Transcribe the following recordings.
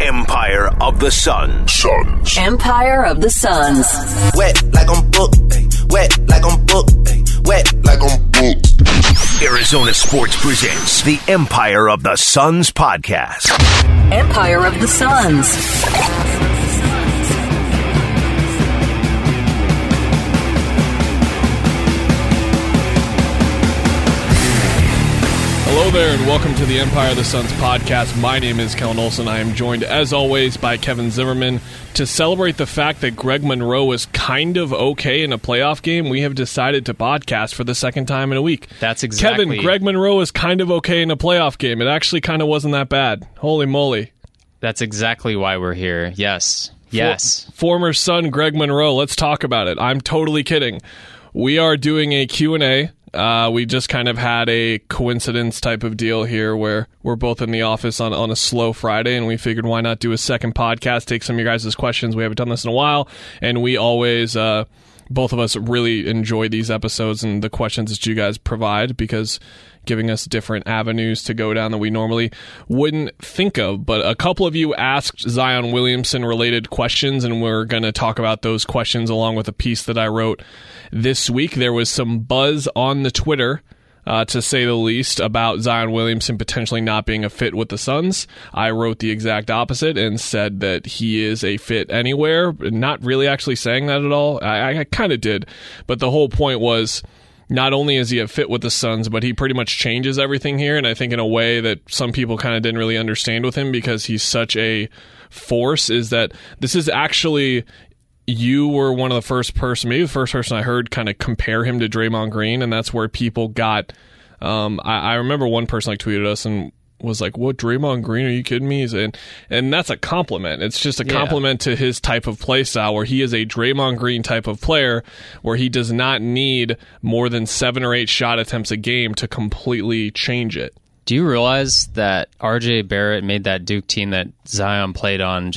Empire of the Suns. Empire of the Suns. Wet like I'm booked. Wet like I'm booked. Wet like I'm booked. Arizona Sports presents the Empire of the Suns podcast. Empire of the Suns. Hello there, and welcome to the Empire of the Suns podcast. My name is Kellen Olson. I am joined, as always, by Kevin Zimmerman. To celebrate the fact that Greg Monroe was kind of okay in a playoff game, we have decided to podcast for the second time in a week. That's exactly... Kevin, Greg Monroe was kind of okay in a playoff game. It actually kind of wasn't that bad. Holy moly. That's exactly why we're here. Yes. Yes. Former Sun Greg Monroe, let's talk about it. I'm totally kidding. We are doing a Q&A. We just kind of had a coincidence type of deal here where we're both in the office on a slow Friday, and we figured why not do a second podcast, take some of your guys' questions. We haven't done this in a while, and we always, both of us really enjoy these episodes and the questions that you guys provide, because giving us different avenues to go down that we normally wouldn't think of. But a couple of you asked Zion Williamson related questions, and we're going to talk about those questions along with a piece that I wrote this week. There was some buzz on the Twitter, to say the least, about Zion Williamson potentially not being a fit with the Suns. I wrote the exact opposite and said that he is a fit anywhere, not really actually saying that at all. I kind of did, but the whole point was, not only is he a fit with the Suns, but he pretty much changes everything here, and I think in a way that some people kind of didn't really understand with him because he's such a force, is that this is actually... You were one of the first person, maybe the first person I heard kind of compare him to Draymond Green, and that's where people got... I remember one person tweeted us and was like, what, Draymond Green? Are you kidding me? And that's a compliment. It's just a compliment to his type of play style, where he is a Draymond Green type of player, where he does not need more than 7 or 8 shot attempts a game to completely change it. Do you realize that RJ Barrett made that Duke team that Zion played on?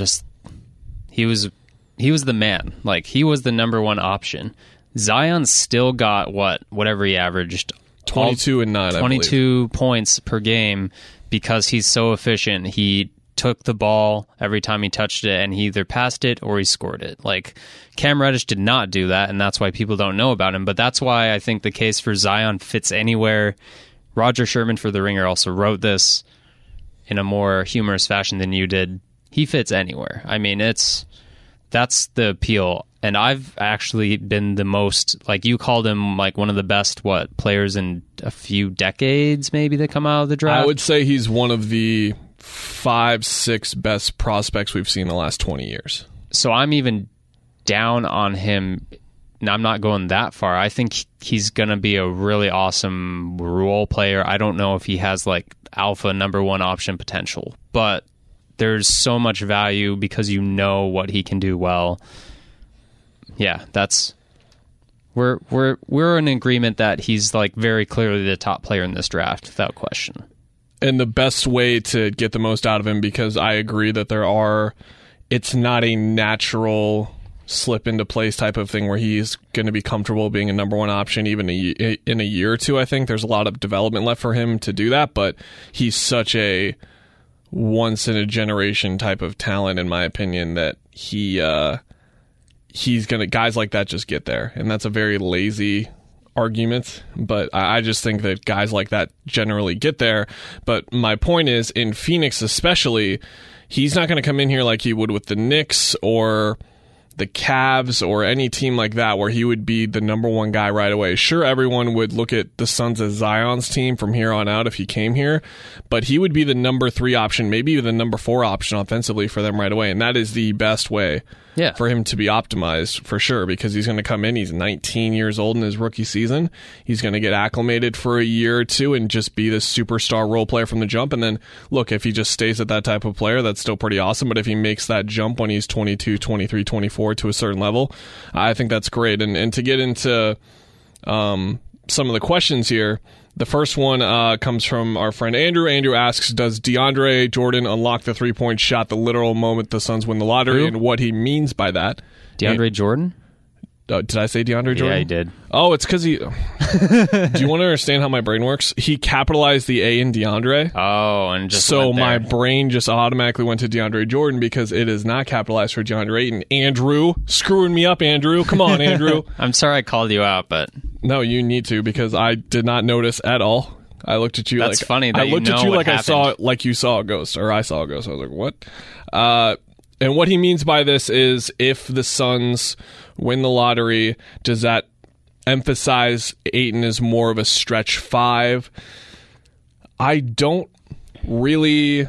He was the man. Like, he was the number one option. Zion still got whatever he averaged, 22 and 9, 22 points per game, because he's so efficient. He took the ball every time he touched it, and he either passed it or he scored it. Like, Cam Reddish did not do that, and that's why people don't know about him. But that's why I think the case for Zion fits anywhere. Roger Sherman for The Ringer also wrote this in a more humorous fashion than you did. He fits anywhere. I mean, that's the appeal. And I've actually been the most, like, you called him like one of the best, players in a few decades maybe that come out of the draft? I would say he's one of the 5-6 best prospects we've seen in the last 20 years. So I'm even down on him. Now, I'm not going that far. I think he's going to be a really awesome role player. I don't know if he has like alpha number one option potential, but there's so much value because you know what he can do well. Yeah, we're in agreement that he's like very clearly the top player in this draft, without question. And the best way to get the most out of him, because I agree that it's not a natural slip into place type of thing where he's going to be comfortable being a number one option even in a year or two. I think there's a lot of development left for him to do that, but he's such a once in a generation type of talent, in my opinion, that he's gonna, guys like that just get there. And that's a very lazy argument, but I just think that guys like that generally get there. But my point is, in Phoenix especially, he's not going to come in here like he would with the Knicks or the Cavs or any team like that, where he would be the number one guy right away. Sure, everyone would look at the Suns as Zion's team from here on out if he came here, but he would be the number 3 option, maybe the number 4 option offensively for them right away, and that is the best way for him to be optimized, for sure, because he's going to come in, he's 19 years old in his rookie season, he's going to get acclimated for a year or two and just be the superstar role player from the jump. And then, look, if he just stays at that type of player, that's still pretty awesome, but if he makes that jump when he's 22, 23, 24 to a certain level, I think that's great. And to get into some of the questions here, the first one comes from our friend Andrew. Andrew asks, does DeAndre Jordan unlock the three-point shot the literal moment the Suns win the lottery, and what he means by that? DeAndre Jordan? Did I say DeAndre Jordan? Yeah, he did. Oh, it's because he... Do you want to understand how my brain works? He capitalized the A in DeAndre. Oh, and just So went there. my brain just automatically went to DeAndre Jordan because it is not capitalized for DeAndre Ayton. Andrew, screwing me up, Andrew. Come on, Andrew. I'm sorry I called you out, but No, you need to because I did not notice at all. I looked at you That's like... funny that I you looked at know you what like I saw happened. like you saw a ghost, or I saw a ghost. I was like, what? And what he means by this is if the Suns win the lottery, does that emphasize Ayton as more of a stretch 5? I don't really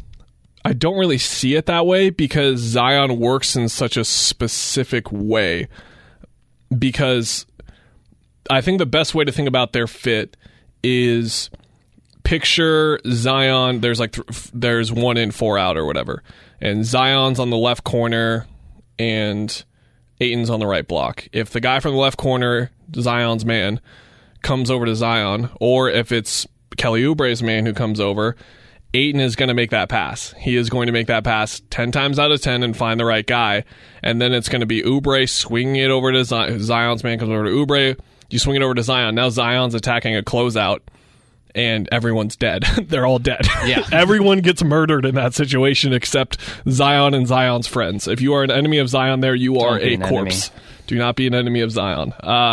see it that way because Zion works in such a specific way. Because I think the best way to think about their fit is picture Zion. There's there's 1 in 4 out or whatever, and Zion's on the left corner and Ayton's on the right block. If the guy from the left corner, Zion's man, comes over to Zion, or if it's Kelly Oubre's man who comes over, Ayton is going to make that pass. He is going to make that pass 10 times out of 10 and find the right guy, and then it's going to be Oubre swinging it over to Zion's man comes over to Oubre. You swing it over to Zion. Now Zion's attacking a closeout, and everyone's dead. They're all dead. Yeah. Everyone gets murdered in that situation except Zion and Zion's friends. If you are an enemy of Zion there, you are be a an corpse. enemy. Do not be an enemy of Zion.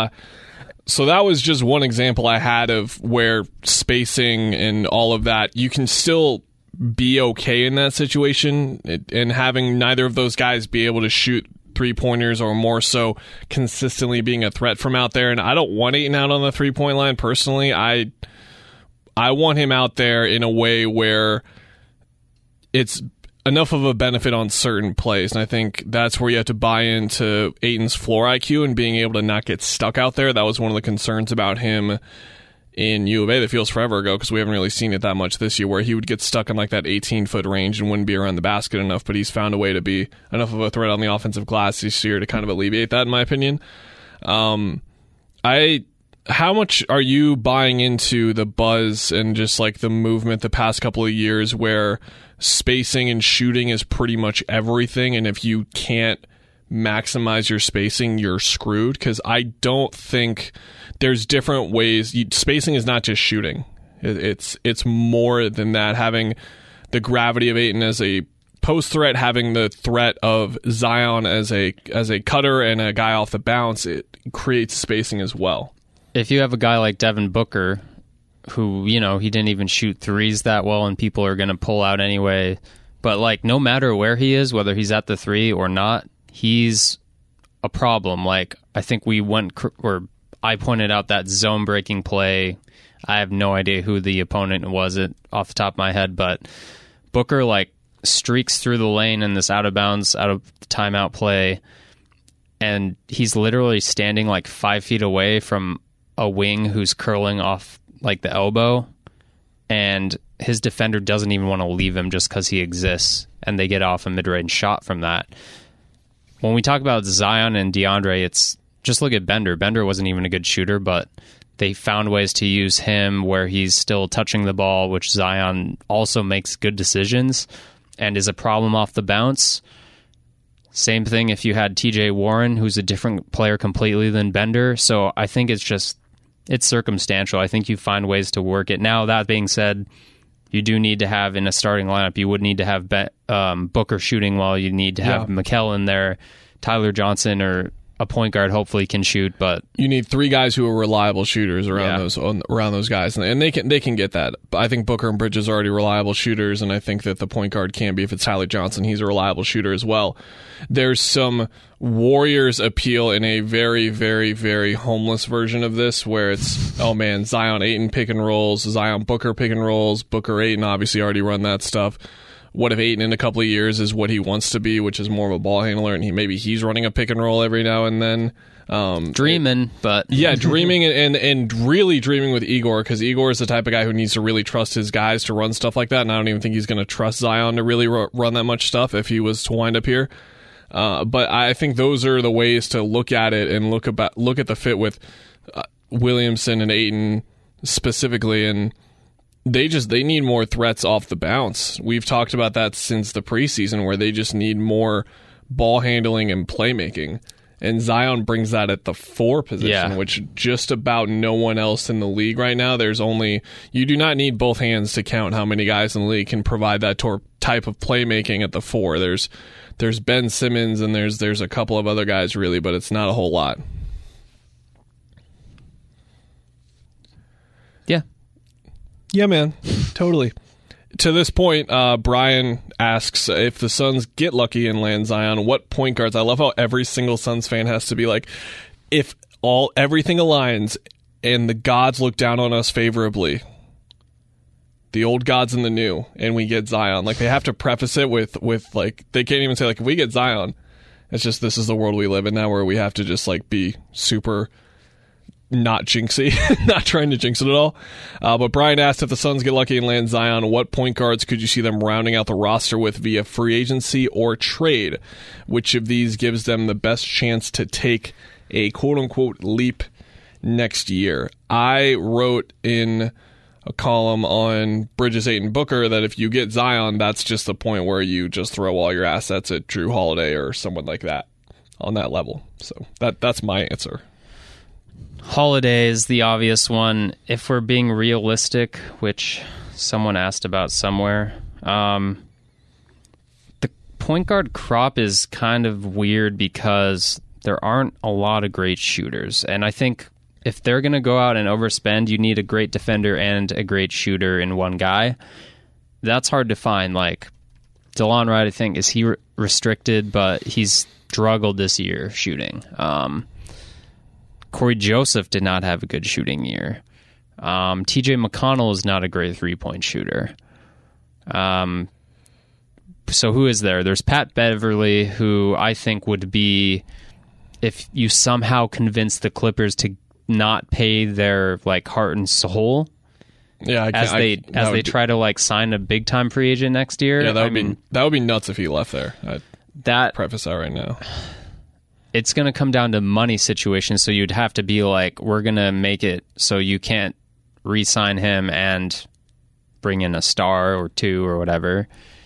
So that was just one example I had of where spacing and all of that, you can still be okay in that situation, and having neither of those guys be able to shoot 3-pointers or more so consistently being a threat from out there. And I don't want Ayton out on the 3-point line personally. I want him out there in a way where it's enough of a benefit on certain plays. And I think that's where you have to buy into Ayton's floor IQ and being able to not get stuck out there. That was one of the concerns about him in U of A that feels forever ago, because we haven't really seen it that much this year, where he would get stuck in like that 18-foot range and wouldn't be around the basket enough. But he's found a way to be enough of a threat on the offensive glass this year to kind of alleviate that, in my opinion. How much are you buying into the buzz and just like the movement the past couple of years where spacing and shooting is pretty much everything, and if you can't maximize your spacing, you're screwed? Because I don't think there's different ways. Spacing is not just shooting. It's more than that. Having the gravity of Ayton as a post threat, having the threat of Zion as a cutter and a guy off the bounce, it creates spacing as well. if you have a guy like Devin Booker, who, you know, he didn't even shoot threes that well and people are going to pull out anyway, but like no matter where he is, whether he's at the three or not, he's a problem. Like I think I pointed out that zone breaking play. I have no idea who the opponent was off the top of my head, but Booker like streaks through the lane in this out of bounds, out of timeout play, and he's literally standing like 5 feet away from a wing who's curling off like the elbow, and his defender doesn't even want to leave him just because he exists, and they get off a mid-range shot from that. When we talk about Zion and DeAndre, it's just look at Bender. Bender wasn't even a good shooter, but they found ways to use him where he's still touching the ball, which Zion also makes good decisions and is a problem off the bounce. Same thing if you had TJ Warren, who's a different player completely than Bender. So I think it's circumstantial. I think you find ways to work it. Now, that being said, you do need to have in a starting lineup, you would need to have Booker shooting well. You need to have Mikal in there. Tyler Johnson or a point guard hopefully can shoot, but you need three guys who are reliable shooters around those guys, and they can get that. I think Booker and Bridges are already reliable shooters, and I think that the point guard can be. If it's Tyler Johnson, he's a reliable shooter as well. There's some Warriors appeal in a very, very, very homeless version of this, where it's, oh man, Zion Ayton pick and rolls, Zion Booker pick and rolls, Booker Ayton obviously already run that stuff. What if Ayton in a couple of years is what he wants to be, which is more of a ball handler, and maybe he's running a pick and roll every now and then. Dreaming, but yeah, dreaming and really dreaming with Igor, because Igor is the type of guy who needs to really trust his guys to run stuff like that, and I don't even think he's going to trust Zion to really run that much stuff if he was to wind up here. But I think those are the ways to look at it and look at the fit with Williamson and Ayton specifically, and they need more threats off the bounce. We've talked about that since the preseason, where they just need more ball handling and playmaking. And Zion brings that at the 4 position, which just about no one else in the league right now. You do not need both hands to count how many guys in the league can provide that type of playmaking at the 4. There's Ben Simmons and there's a couple of other guys really, but it's not a whole lot. Yeah, man. Totally. To this point, Brian asks if the Suns get lucky and land Zion, what point guards? I love how every single Suns fan has to be like, if everything aligns and the gods look down on us favorably, the old gods and the new, and we get Zion. Like, they have to preface it with like, they can't even say like, if we get Zion, it's just, this is the world we live in now, where we have to just like be super not jinxy, not trying to jinx it at all. But Brian asked if the Suns get lucky and land Zion, what point guards could you see them rounding out the roster with via free agency or trade? Which of these gives them the best chance to take a quote-unquote leap next year? I wrote in a column on Bridges, Ayton, Booker that if you get Zion, that's just the point where you just throw all your assets at Drew Holiday or someone like that on that level. So that's my answer. Holiday is the obvious one. If we're being realistic, which someone asked about somewhere, the point guard crop is kind of weird because there aren't a lot of great shooters. And I think if they're going to go out and overspend, you need a great defender and a great shooter in one guy. That's hard to find. Like, DeLon Wright, I think, is he restricted, but he's struggled this year shooting. Corey Joseph did not have a good shooting year. TJ McConnell is not a great three-point shooter. So who is there? There's Pat Beverly, who I think would be, if you somehow convince the Clippers to not pay their like heart and soul, as they try to like sign a big-time free agent next year. Yeah, that would be nuts if he left there. I'd preface that right now. It's going to come down to money situations, so you'd have to be like, we're going to make it so you can't re-sign him and bring in a star or two or whatever,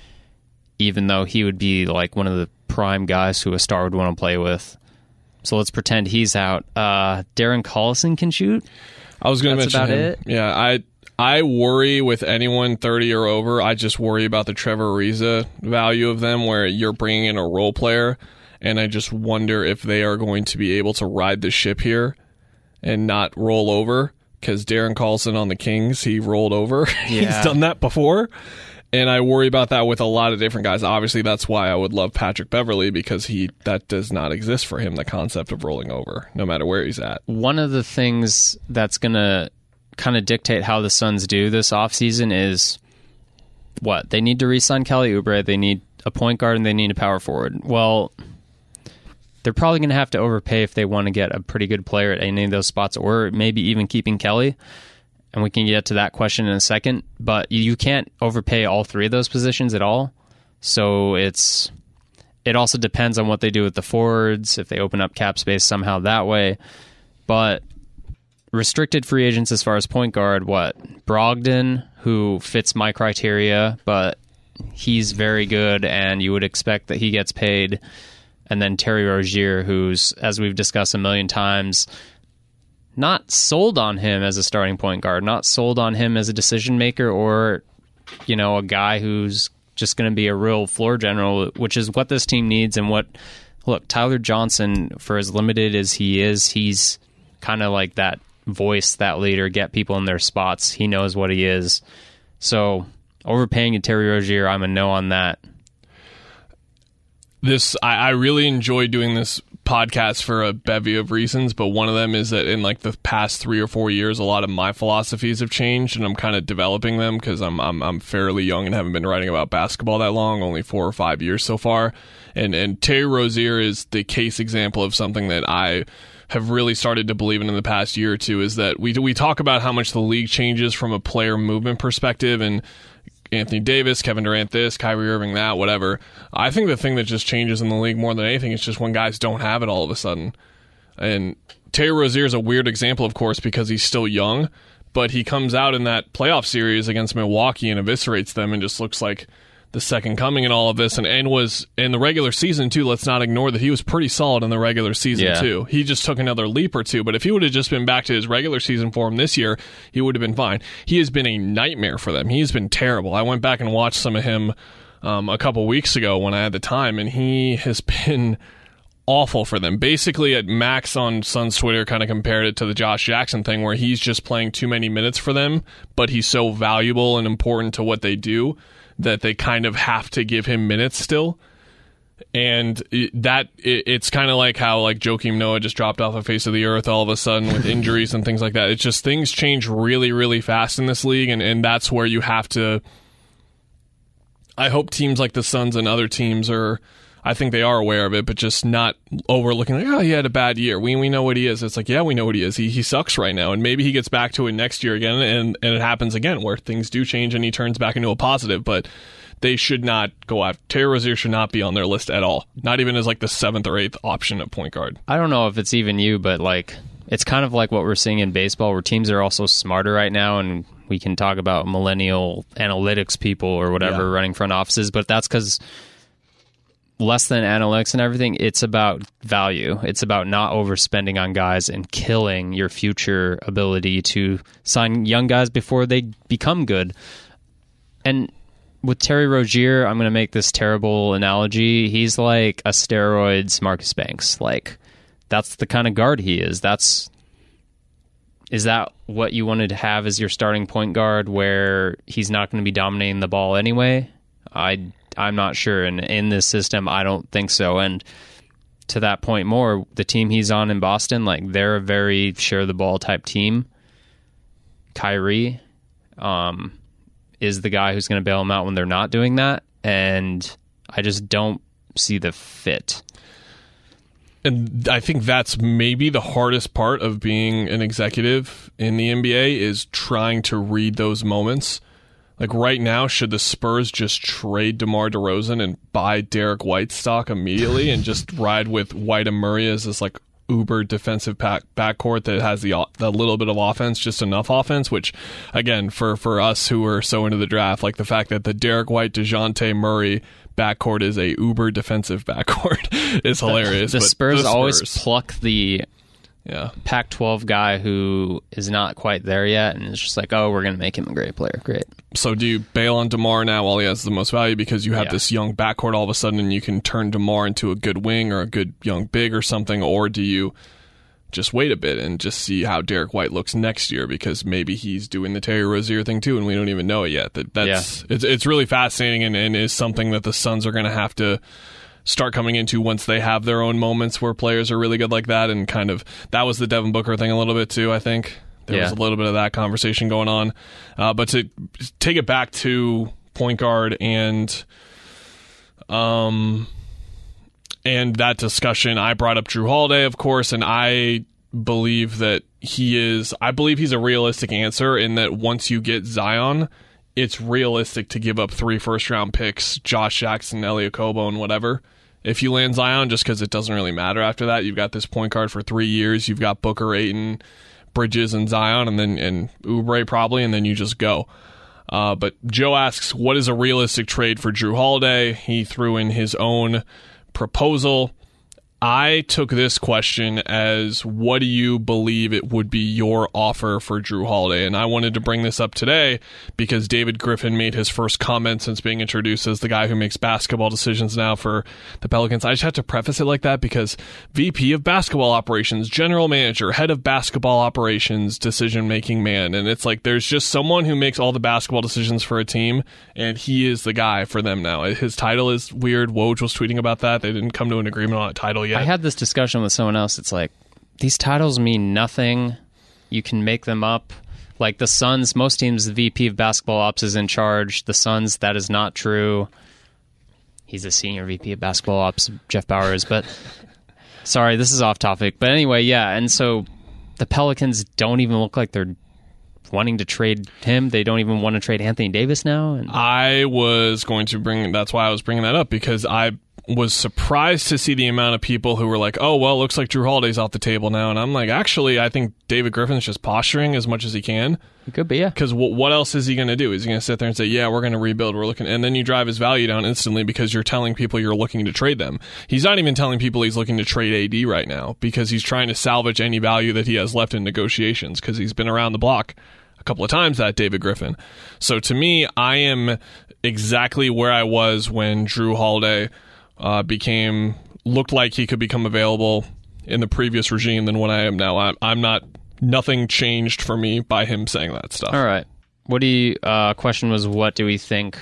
even though he would be like one of the prime guys who a star would want to play with. So let's pretend he's out. Darren Collison can shoot. I was going to mention him. It. Yeah, I worry with anyone 30 or over. I just worry about the Trevor Ariza value of them, where you're bringing in a role player, and I just wonder if they are going to be able to ride the ship here and not roll over, because Darren Collison on the Kings, he rolled over. Yeah. He's done that before, and I worry about that with a lot of different guys. Obviously, that's why I would love Patrick Beverly, because that does not exist for him, the concept of rolling over, no matter where he's at. One of the things that's going to kind of dictate how the Suns do this offseason is what? They need to re-sign Kelly Oubre, they need a point guard, and they need a power forward. Well, they're probably going to have to overpay if they want to get a pretty good player at any of those spots, or maybe even keeping Kelly. And we can get to that question in a second. But you can't overpay all three of those positions at all. So it also depends on what they do with the forwards, if they open up cap space somehow that way. But restricted free agents as far as point guard, Brogdon, who fits my criteria, but he's very good, and you would expect that he gets paid. And then Terry Rozier, who's, as we've discussed a million times, not sold on him as a starting point guard, not sold on him as a decision maker, or, a guy who's just going to be a real floor general, which is what this team needs. And look, Tyler Johnson, for as limited as he is, he's kind of like that voice, that leader, get people in their spots. He knows what he is. So overpaying a Terry Rozier, I'm a no on that. I really enjoy doing this podcast for a bevy of reasons, but one of them is that in like the past 3 or 4 years, a lot of my philosophies have changed, and I'm kind of developing them because I'm fairly young and haven't been writing about basketball that long, only 4 or 5 years so far. And Terry Rozier is the case example of something that I have really started to believe in the past year or two, is that we talk about how much the league changes from a player movement perspective, and Anthony Davis, Kevin Durant this, Kyrie Irving that, whatever. I think the thing that just changes in the league more than anything is just when guys don't have it all of a sudden. And Terry Rozier is a weird example, of course, because he's still young, but he comes out in that playoff series against Milwaukee and eviscerates them and just looks like the second coming in all of this, and was in the regular season too. Let's not ignore that he was pretty solid in the regular season too. He just took another leap or two, but if he would have just been back to his regular season form this year, he would have been fine. He has been a nightmare for them. He's been terrible. I went back and watched some of him a couple weeks ago when I had the time, and he has been awful for them. Basically, at Max on Suns Twitter kind of compared it to the Josh Jackson thing, where he's just playing too many minutes for them, but he's so valuable and important to what they do that they kind of have to give him minutes still. And it's kind of like how like Joakim Noah just dropped off the face of the earth all of a sudden with injuries and things like that. It's just things change really, really fast in this league, and that's where you have to... I hope teams like the Suns and other teams are... I think they are aware of it, but just not overlooking like, oh, he had a bad year. We know what he is. It's like, yeah, we know what he is. He sucks right now, and maybe he gets back to it next year again, and it happens again where things do change and he turns back into a positive. But they should not go after Terry Rozier. Should not be on their list at all. Not even as like the 7th or 8th option at point guard. I don't know if it's even you, but like it's kind of like what we're seeing in baseball, where teams are also smarter right now, and we can talk about millennial analytics people or whatever running front offices, but that's because less than analytics and everything, it's about value. It's about not overspending on guys and killing your future ability to sign young guys before they become good. And with Terry Rozier, I'm going to make this terrible analogy. He's like a steroids Marcus Banks. Like, that's the kind of guard he is. Is that what you wanted to have as your starting point guard, where he's not going to be dominating the ball anyway? I'm not sure, and in this system, I don't think so. And to that point more, the team he's on in Boston, like they're a very share the ball type team. Kyrie is the guy who's going to bail him out when they're not doing that, and I just don't see the fit. And I think that's maybe the hardest part of being an executive in the NBA, is trying to read those moments. Like right now, should the Spurs just trade DeMar DeRozan and buy Derek White stock immediately and just ride with White and Murray as this like uber defensive backcourt that has the little bit of offense, just enough offense, which again, for us who are so into the draft, like the fact that the Derek White, DeJounte Murray backcourt is a uber defensive backcourt is hilarious. The Spurs always pluck the Pac-12 guy who is not quite there yet, and it's just like, oh, we're going to make him a great player. Great. So do you bail on DeMar now while he has the most value because you have this young backcourt all of a sudden and you can turn DeMar into a good wing or a good young big or something, or do you just wait a bit and just see how Derek White looks next year, because maybe he's doing the Terry Rozier thing too and we don't even know it yet? It's really fascinating and is something that the Suns are going to have to start coming into once they have their own moments where players are really good like that. And kind of that was the Devin Booker thing a little bit too, I think. There was a little bit of that conversation going on. But to take it back to point guard and that discussion, I brought up Jrue Holiday, of course, and I believe that he's a realistic answer in that once you get Zion, it's realistic to give up 3 first-round picks, Josh Jackson, Elliot Kobo, and whatever. If you land Zion, just because it doesn't really matter after that. You've got this point guard for 3 years. You've got Booker, Ayton, Bridges, and Zion, and Oubre probably, and then you just go. But Joe asks, what is a realistic trade for Jrue Holiday? He threw in his own proposal. I took this question as, what do you believe it would be your offer for Jrue Holiday? And I wanted to bring this up today because David Griffin made his first comment since being introduced as the guy who makes basketball decisions now for the Pelicans. I just have to preface it like that because VP of basketball operations, general manager, head of basketball operations, decision-making man. And it's like there's just someone who makes all the basketball decisions for a team, and he is the guy for them now. His title is weird. Woj was tweeting about that. They didn't come to an agreement on a title yet. I had this discussion with someone else. It's like, these titles mean nothing. You can make them up. Like the Suns, most teams, the VP of basketball ops is in charge. The Suns, that is not true. He's a senior VP of basketball ops, Jeff Bowers. But sorry, this is off topic. But anyway, yeah. And so the Pelicans don't even look like they're wanting to trade him. They don't even want to trade Anthony Davis now. And I was going to that's why I was bringing that up, because was surprised to see the amount of people who were like, oh, well, looks like Drew Holiday's off the table now. And I'm like, actually, I think David Griffin's just posturing as much as he can. It could be, yeah. Because what else is he going to do? Is he going to sit there and say, yeah, we're going to rebuild, we're looking, and then you drive his value down instantly because you're telling people you're looking to trade them. He's not even telling people he's looking to trade AD right now because he's trying to salvage any value that he has left in negotiations because he's been around the block a couple of times, that David Griffin. So to me, I am exactly where I was when Drew Holiday looked like he could become available in the previous regime than what I am now. I'm not. Nothing changed for me by him saying that stuff. All right. What do you? Question was, what do we think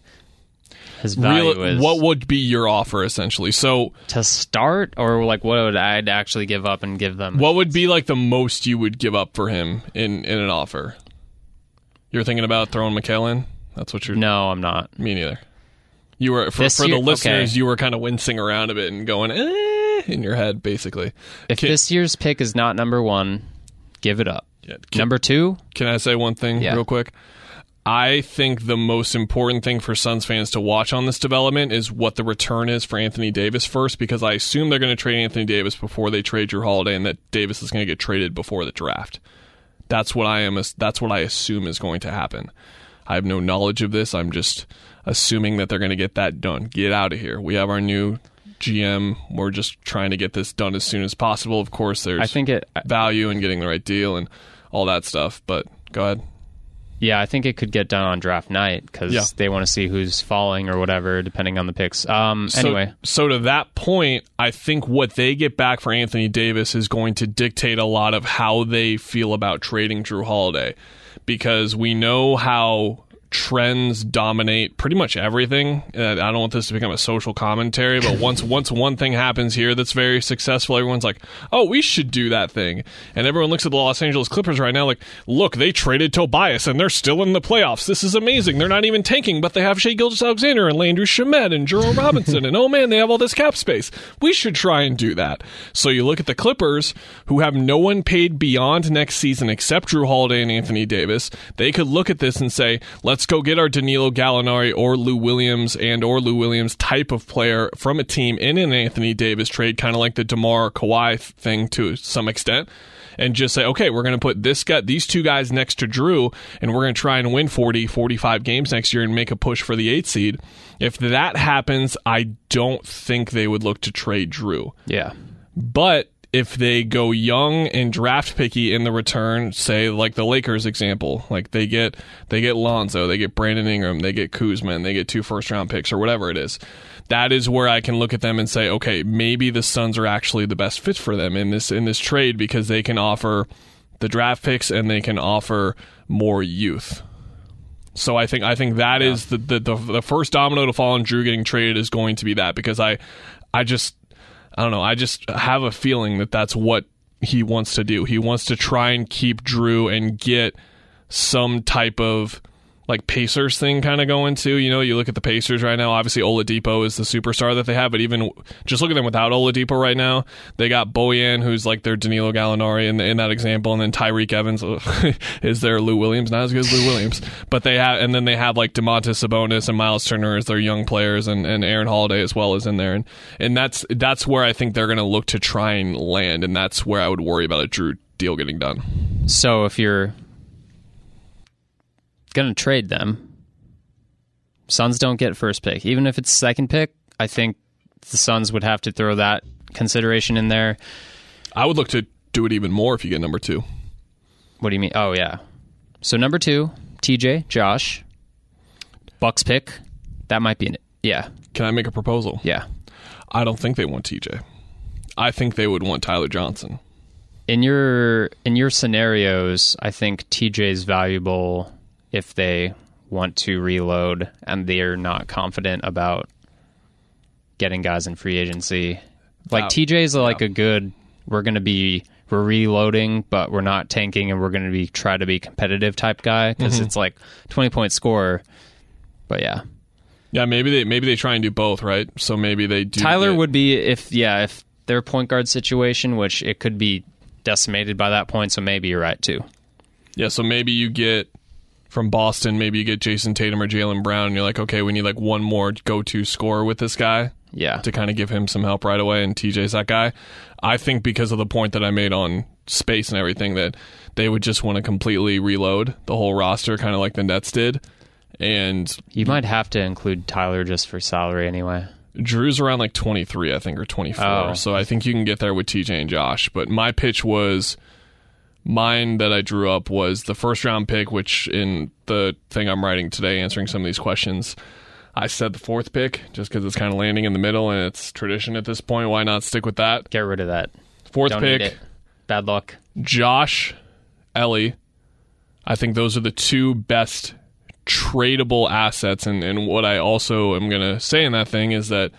his value is? What would be your offer essentially? So to start, or like what would I actually give up and give them? What would be like the most you would give up for him in an offer? You're thinking about throwing Mikal in? That's what you're. No, I'm not. Me neither. You were for the listeners. Okay. You were kind of wincing around a bit and going in your head, basically. If this year's pick is not number 1. Give it up. Yeah. Number 2? Can I say one thing real quick? I think the most important thing for Suns fans to watch on this development is what the return is for Anthony Davis first, because I assume they're going to trade Anthony Davis before they trade Drew Holiday, and that Davis is going to get traded before the draft. That's what I assume is going to happen. I have no knowledge of this. I'm just assuming that they're going to get that done. Get out of here. We have our new GM. We're just trying to get this done as soon as possible. Of course, there's value in getting the right deal and all that stuff, but go ahead. Yeah, I think it could get done on draft night because they want to see who's falling or whatever, depending on the picks. Anyway. So to that point, I think what they get back for Anthony Davis is going to dictate a lot of how they feel about trading Drew Holiday, because we know how trends dominate pretty much everything. I don't want this to become a social commentary, but once one thing happens here that's very successful, everyone's like, oh, we should do that thing. And everyone looks at the Los Angeles Clippers right now like, look, they traded Tobias and they're still in the playoffs. This is amazing. They're not even tanking, but they have Shai Gilgeous-Alexander and Landry Shamet and Jerome Robinson, and oh man, they have all this cap space. We should try and do that. So you look at the Clippers, who have no one paid beyond next season except Drew Holiday and Anthony Davis. They could look at this and say, let's go get our Danilo Gallinari or Lou Williams type of player from a team in an Anthony Davis trade, kind of like the DeMar Kawhi thing to some extent, and just say, okay, we're going to put these two guys next to Drew, and we're going to try and win 40, 45 games next year and make a push for the 8th seed. If that happens, I don't think they would look to trade Drew. Yeah. But if they go young and draft picky in the return, say like the Lakers example, like they get Lonzo, they get Brandon Ingram, they get Kuzma, and they get 2 first-round picks or whatever it is, that is where I can look at them and say, okay, maybe the Suns are actually the best fit for them in this trade, because they can offer the draft picks and they can offer more youth. So I think that is the first domino to fall on Drew getting traded is going to be that, because I don't know. I just have a feeling that that's what he wants to do. He wants to try and keep Drew and get some type of like Pacers thing kind of going too. You know, you look at the Pacers right now, obviously Oladipo is the superstar that they have, but even just look at them without Oladipo right now, they got Bojan, who's like their Danilo Gallinari in that example, and then Tyreek Evans is their Lou Williams, not as good as Lou Williams, but they have like DeMontis Sabonis and Miles Turner as their young players, and Aaron Holiday as well is in there, and that's where I think they're going to look to try and land, and that's where I would worry about a Drew deal getting done. So if you're going to trade them, Suns don't get first pick. Even if it's second pick, I think the Suns would have to throw that consideration in there. I would look to do it even more if you get number 2. What do you mean? Oh, yeah. So number 2, TJ, Josh, Bucks pick. That might be yeah. Can I make a proposal? Yeah. I don't think they want TJ. I think they would want Tyler Johnson. In your scenarios, I think TJ is valuable if they want to reload and they're not confident about getting guys in free agency. Like TJ is like a good, we're reloading, but we're not tanking, and we're going to try to be competitive type guy, because it's like 20-point scorer. But yeah. Yeah, maybe they try and do both, right? So maybe they do. Tyler would be if their point guard situation, which it could be decimated by that point, so maybe you're right too. Yeah, so maybe you get from Boston, maybe you get Jason Tatum or Jaylen Brown, and you're like, okay, we need like one more go-to scorer with this guy. Yeah. to kind of give him some help right away, and TJ's that guy. I think because of the point that I made on space and everything, that they would just want to completely reload the whole roster, kind of like the Nets did. And you might have to include Tyler just for salary anyway. Drew's around like 23, I think, or 24. Oh. So I think you can get there with TJ and Josh. But my pitch was, mine that I drew up was the first round pick, which in the thing I'm writing today, answering some of these questions, I said the fourth pick just because it's kind of landing in the middle and it's tradition at this point. Why not stick with that? Get rid of that. Fourth Don't pick, need it. Bad luck. Josh, Ellie. I think those are the two best tradable assets. And what I also am going to say in that thing is that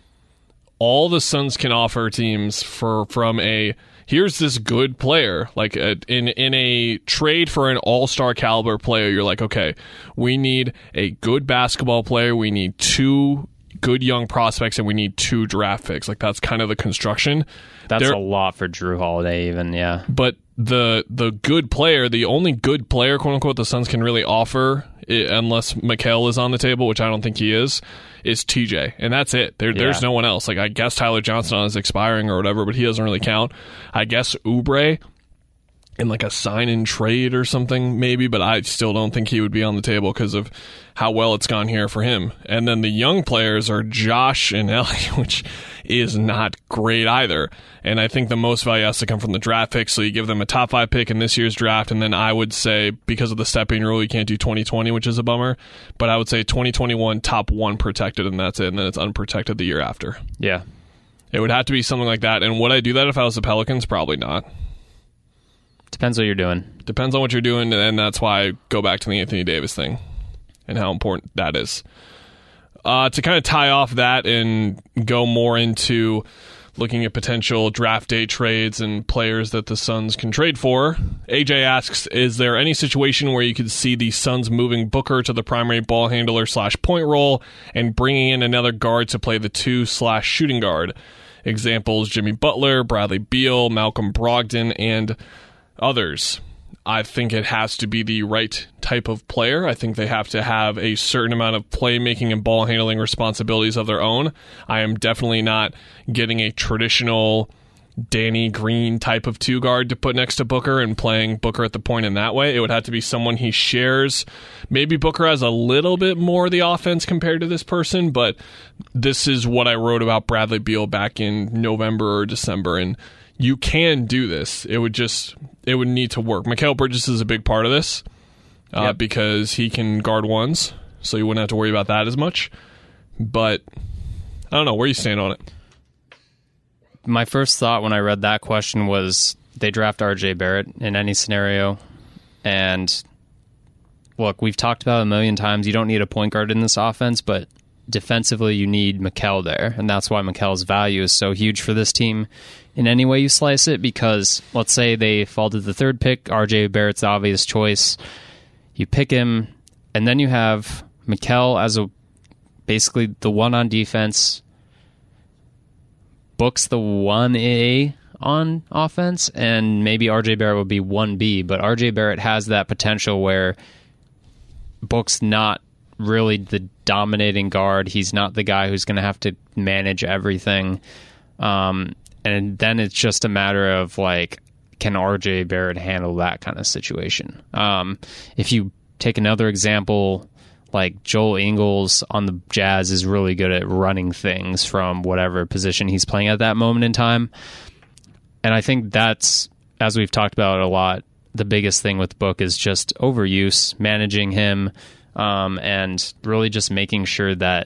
all the Suns can offer teams from a, here's this good player, like in a trade for an all-star caliber player, you're like, okay, we need a good basketball player, we need 2 good young prospects, and we need 2 draft picks. Like, that's kind of the construction. That's a lot for Drew Holiday even, yeah. But the good player, the only good player, quote unquote, the Suns can really offer, unless Mikal is on the table, which I don't think he is TJ. And that's it. There's no one else. Like, I guess Tyler Johnson is expiring or whatever, but he doesn't really count. I guess Oubre in like a sign and trade or something maybe, but I still don't think he would be on the table because of how well it's gone here for him. And then the young players are Josh and Ellie, which is not great either. And I think the most value has to come from the draft picks, so you give them a top 5 pick in this year's draft, and then I would say, because of the stepping rule, you can't do 2020, which is a bummer, but I would say 2021 top 1 protected, and that's it, and then it's unprotected the year after. Yeah. It would have to be something like that. And would I do that if I was the Pelicans? Probably not. Depends what you're doing. Depends on what you're doing, and that's why I go back to the Anthony Davis thing and how important that is. To kind of tie off that and go more into looking at potential draft day trades and players that the Suns can trade for, AJ asks, is there any situation where you could see the Suns moving Booker to the primary ball handler / point role and bringing in another guard to play the 2/ shooting guard? Examples, Jimmy Butler, Bradley Beal, Malcolm Brogdon, and others. I think it has to be the right type of player. I think they have to have a certain amount of playmaking and ball handling responsibilities of their own. I am definitely not getting a traditional Danny Green type of 2 guard to put next to Booker and playing Booker at the point in that way. It would have to be someone he shares. Maybe Booker has a little bit more of the offense compared to this person, but this is what I wrote about Bradley Beal back in November or December, and you can do this. It would need to work. Mikal Bridges is a big part of this because he can guard ones, so you wouldn't have to worry about that as much. But I don't know. Where you stand on it? My first thought when I read that question was they draft RJ Barrett in any scenario. And look, we've talked about it a million times. You don't need a point guard in this offense, but defensively you need Mikal there. And that's why Mikal's value is so huge for this team in any way you slice it, because let's say they fall to the 3rd pick, RJ Barrett's the obvious choice. You pick him, and then you have Mikal as basically the one on defense, Book's the 1A on offense, and maybe RJ Barrett would be 1B, but RJ Barrett has that potential where Book's not really the dominating guard. He's not the guy who's going to have to manage everything. And then it's just a matter of, like, can RJ Barrett handle that kind of situation? If you take another example, like Joel Ingles on the Jazz is really good at running things from whatever position he's playing at that moment in time. And I think that's, as we've talked about a lot, the biggest thing with Book is just overuse, managing him, and really just making sure that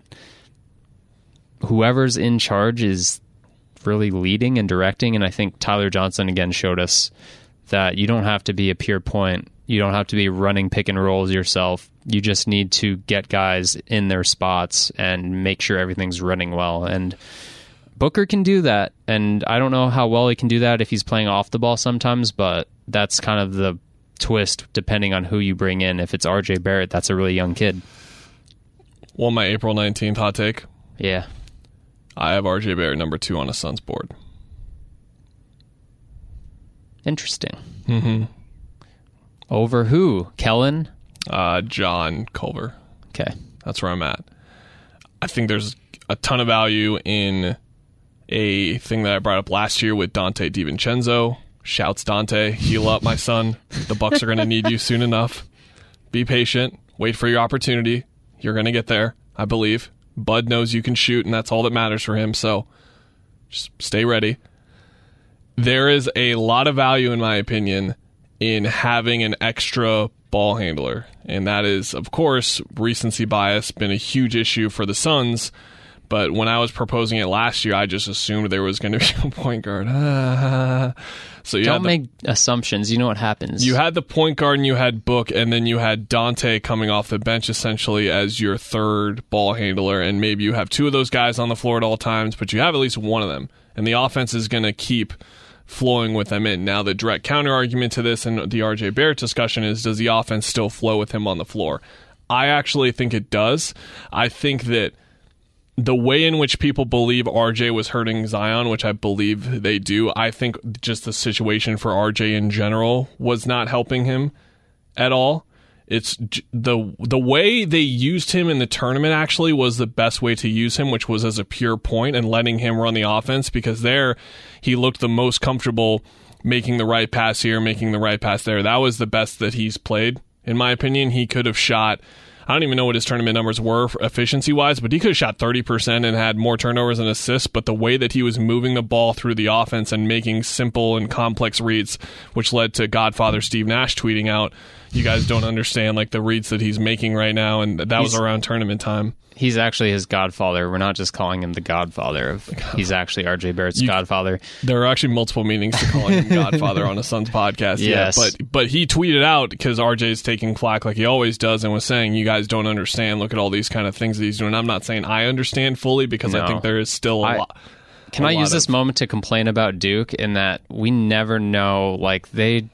whoever's in charge is really leading and directing. And I think Tyler Johnson again showed us that you don't have to be a pure point. You don't have to be running pick and rolls yourself. You just need to get guys in their spots and make sure everything's running well. And Booker can do that. And I don't know how well he can do that if he's playing off the ball sometimes, but that's kind of the twist depending on who you bring in. If it's RJ Barrett, that's a really young kid. Well, my April 19th hot take. Yeah. I have RJ Barrett number 2 on a Suns board. Interesting. Mm-hmm. Over who? Kellen? John Culver. Okay. That's where I'm at. I think there's a ton of value in a thing that I brought up last year with Dante DiVincenzo. Shouts Dante, heal up, my son. The Bucks are going to need you soon enough. Be patient. Wait for your opportunity. You're going to get there, I believe. Bud knows you can shoot, and that's all that matters for him, so just stay ready. There is a lot of value, in my opinion, in having an extra ball handler. And that is, of course, recency bias, been a huge issue for the Suns. But when I was proposing it last year, I just assumed there was going to be a point guard. So you don't make assumptions. You know what happens. You had the point guard and you had Book, and then you had Dante coming off the bench essentially as your third ball handler. And maybe you have two of those guys on the floor at all times, but you have at least one of them. And the offense is going to keep flowing with them in. Now, the direct counter argument to this and the RJ Barrett discussion is, does the offense still flow with him on the floor? I actually think it does. I think that the way in which people believe RJ was hurting Zion, which I believe they do, I think just the situation for RJ in general was not helping him at all. It's the way they used him in the tournament actually was the best way to use him, which was as a pure point and letting him run the offense, because there he looked the most comfortable making the right pass here, making the right pass there. That was the best that he's played, in my opinion. He could have shot, I don't even know what his tournament numbers were efficiency-wise, but he could have shot 30% and had more turnovers and assists, but the way that he was moving the ball through the offense and making simple and complex reads, which led to Godfather Steve Nash tweeting out, you guys don't understand like the reads that he's making right now, and that was around tournament time. He's actually his godfather. We're not just calling him the godfather. He's actually RJ Barrett's godfather. There are actually multiple meanings to calling him godfather on a Suns podcast. Yes. Yeah, but he tweeted out, because RJ's taking flack like he always does, and was saying, you guys don't understand. Look at all these kind of things that he's doing. I'm not saying I understand fully, because I think there is still a lot. Can I use this moment to complain about Duke in that we never know, like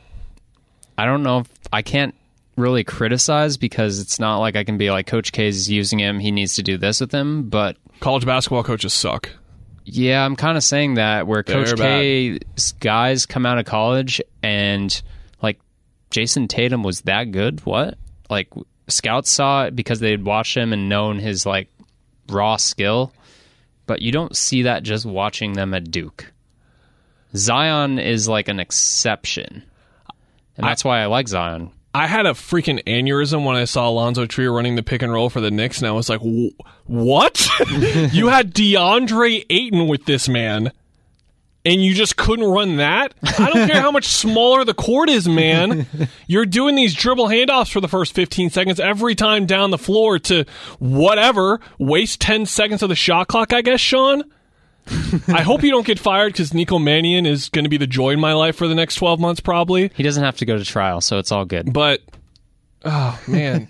I don't know if I can't really criticize, because it's not like I can be like, Coach K is using him, he needs to do this with him, but college basketball coaches suck. Yeah, I'm kind of saying that, where Coach K's guys come out of college and like Jason Tatum was that good. What? Like scouts saw it because they had watched him and known his like raw skill, but you don't see that just watching them at Duke. Zion is like an exception, and that's why I like Zion. I had a freaking aneurysm when I saw Alonzo Trier running the pick and roll for the Knicks, and I was like, what? You had DeAndre Ayton with this man, and you just couldn't run that? I don't care how much smaller the court is, man. You're doing these dribble handoffs for the first 15 seconds every time down the floor to whatever. Waste 10 seconds of the shot clock, I guess, Sean? I hope you don't get fired, because Nico Mannion is going to be the joy in my life for the next 12 months, probably. He doesn't have to go to trial, so it's all good. But, oh, man.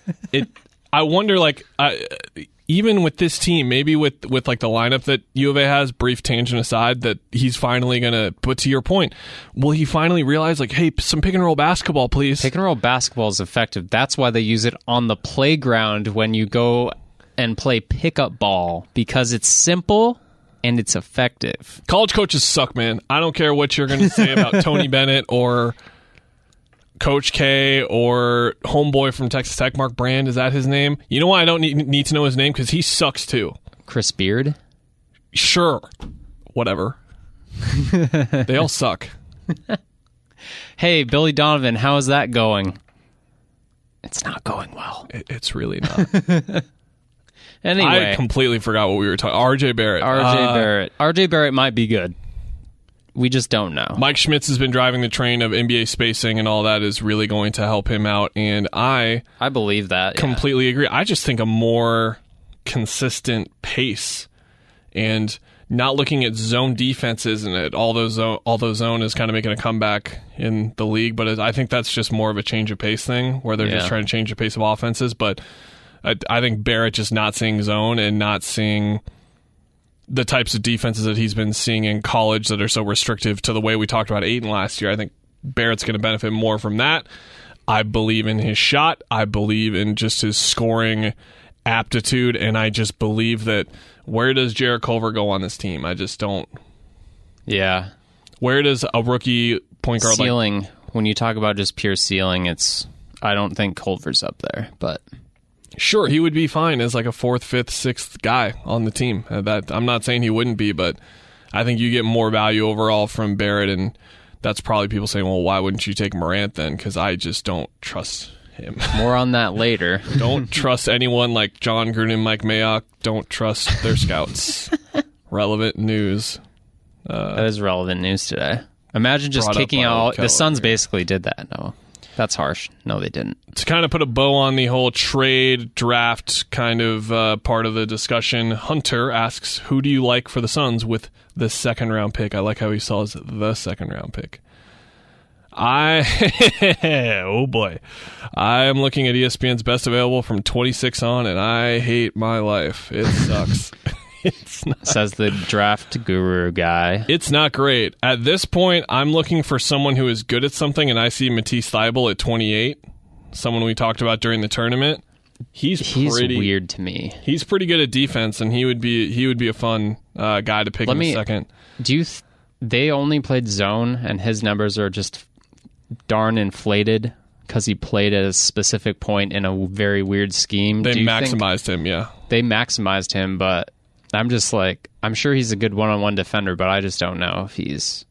I wonder, like, even with this team, maybe with like the lineup that U of A has, brief tangent aside, that he's finally going to, but to your point, will he finally realize, like, hey, some pick and roll basketball, please? Pick and roll basketball is effective. That's why they use it on the playground when you go and play pickup ball, because it's simple and it's effective. College coaches suck, man. I don't care what you're going to say about Tony Bennett or Coach K or homeboy from Texas Tech, Mark Brand. Is that his name? You know why I don't need to know his name? Because he sucks too. Chris Beard? Sure. Whatever. They all suck. Hey, Billy Donovan, how is that going? It's not going well. It's really not. Anyway, I completely forgot what we were talking. RJ Barrett. RJ Barrett might be good. We just don't know. Mike Schmitz has been driving the train of NBA spacing, and all that is really going to help him out. And I believe that. Completely agree. I just think a more consistent pace and not looking at zone defenses and at although zone is kind of making a comeback in the league, but I think that's just more of a change of pace thing where they're just trying to change the pace of offenses. But I think Barrett just not seeing zone and not seeing the types of defenses that he's been seeing in college that are so restrictive to the way we talked about Ayton last year. I think Barrett's going to benefit more from that. I believe in his shot. I believe in just his scoring aptitude, and I just believe that where does Jarrett Culver go on this team? I just don't. Yeah. Where does a rookie point guard ceiling? When you talk about just pure ceiling, I don't think Culver's up there, but Sure, he would be fine as like a 4th, 5th, 6th guy on the team. That I'm not saying he wouldn't be, but I think you get more value overall from Barrett, and that's probably people saying, well, why wouldn't you take Morant then? Because I just don't trust him. More on that later. Don't trust anyone like John Gruden, Mike Mayock. Don't trust their scouts. Relevant news. That is relevant news today. Imagine just Brought up kicking by out... Old The Suns Keller here. basically did that. No, that's harsh. No, they didn't. To kind of put a bow on the whole trade draft kind of part of the discussion, Hunter asks, who do you like for the Suns with the 2nd round pick? I like how he saws the 2nd round pick. Oh boy. I am looking at ESPN's best available from 26 on, and I hate my life. It sucks. It's not. Says the draft guru guy. It's not great. At this point, I'm looking for someone who is good at something, and I see Matisse Thybulle at 28, someone we talked about during the tournament. He's pretty weird to me. He's pretty good at defense, and he would be a fun guy to pick in the second. Do you? They only played zone, and his numbers are just darn inflated because he played at a specific point in a very weird scheme. They maximized him, yeah. They maximized him, but I'm just like, I'm sure he's a good one-on-one defender, but I just don't know if he's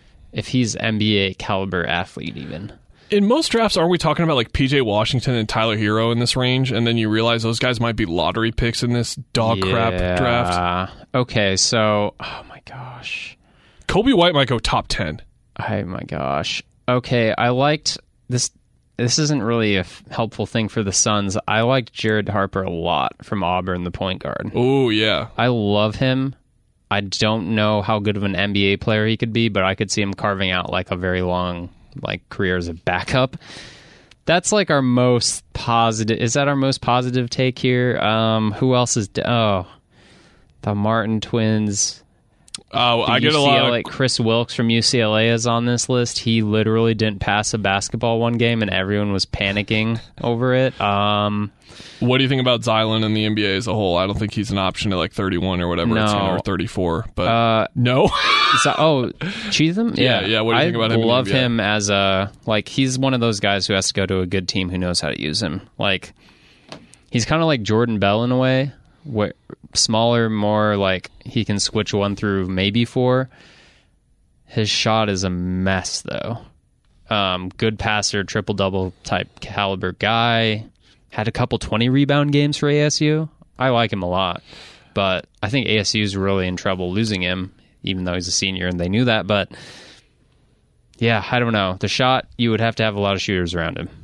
NBA caliber athlete even. In most drafts, aren't we talking about like PJ Washington and Tyler Hero in this range, and then you realize those guys might be lottery picks in this crap draft? Okay, so, oh my gosh. Kobe White might go top 10. Oh my gosh. Okay, I liked this. This isn't really a helpful thing for the Suns. I liked Jared Harper a lot from Auburn, the point guard. Oh, yeah. I love him. I don't know how good of an NBA player he could be, but I could see him carving out like a very long career as a backup. That's like our most positive. Is that our most positive take here? Who else is? The Martin twins. Oh, I get a lot of... Chris Wilkes from UCLA is on this list. He literally didn't pass a basketball one game, and everyone was panicking over it. What do you think about Zylan in the NBA as a whole? I don't think he's an option at like 31 or whatever, or 34. But no. Cheatham? Yeah. What do you think about him? I love him as he's one of those guys who has to go to a good team who knows how to use him. Like, he's kind of like Jordan Bell in a way. Smaller, more like he can switch 1 through maybe 4. His shot is a mess, though. Good passer, triple-double type caliber guy. Had a couple 20-rebound games for ASU. I like him a lot. But I think ASU's really in trouble losing him, even though he's a senior, and they knew that. But, yeah, I don't know. The shot, you would have to have a lot of shooters around him.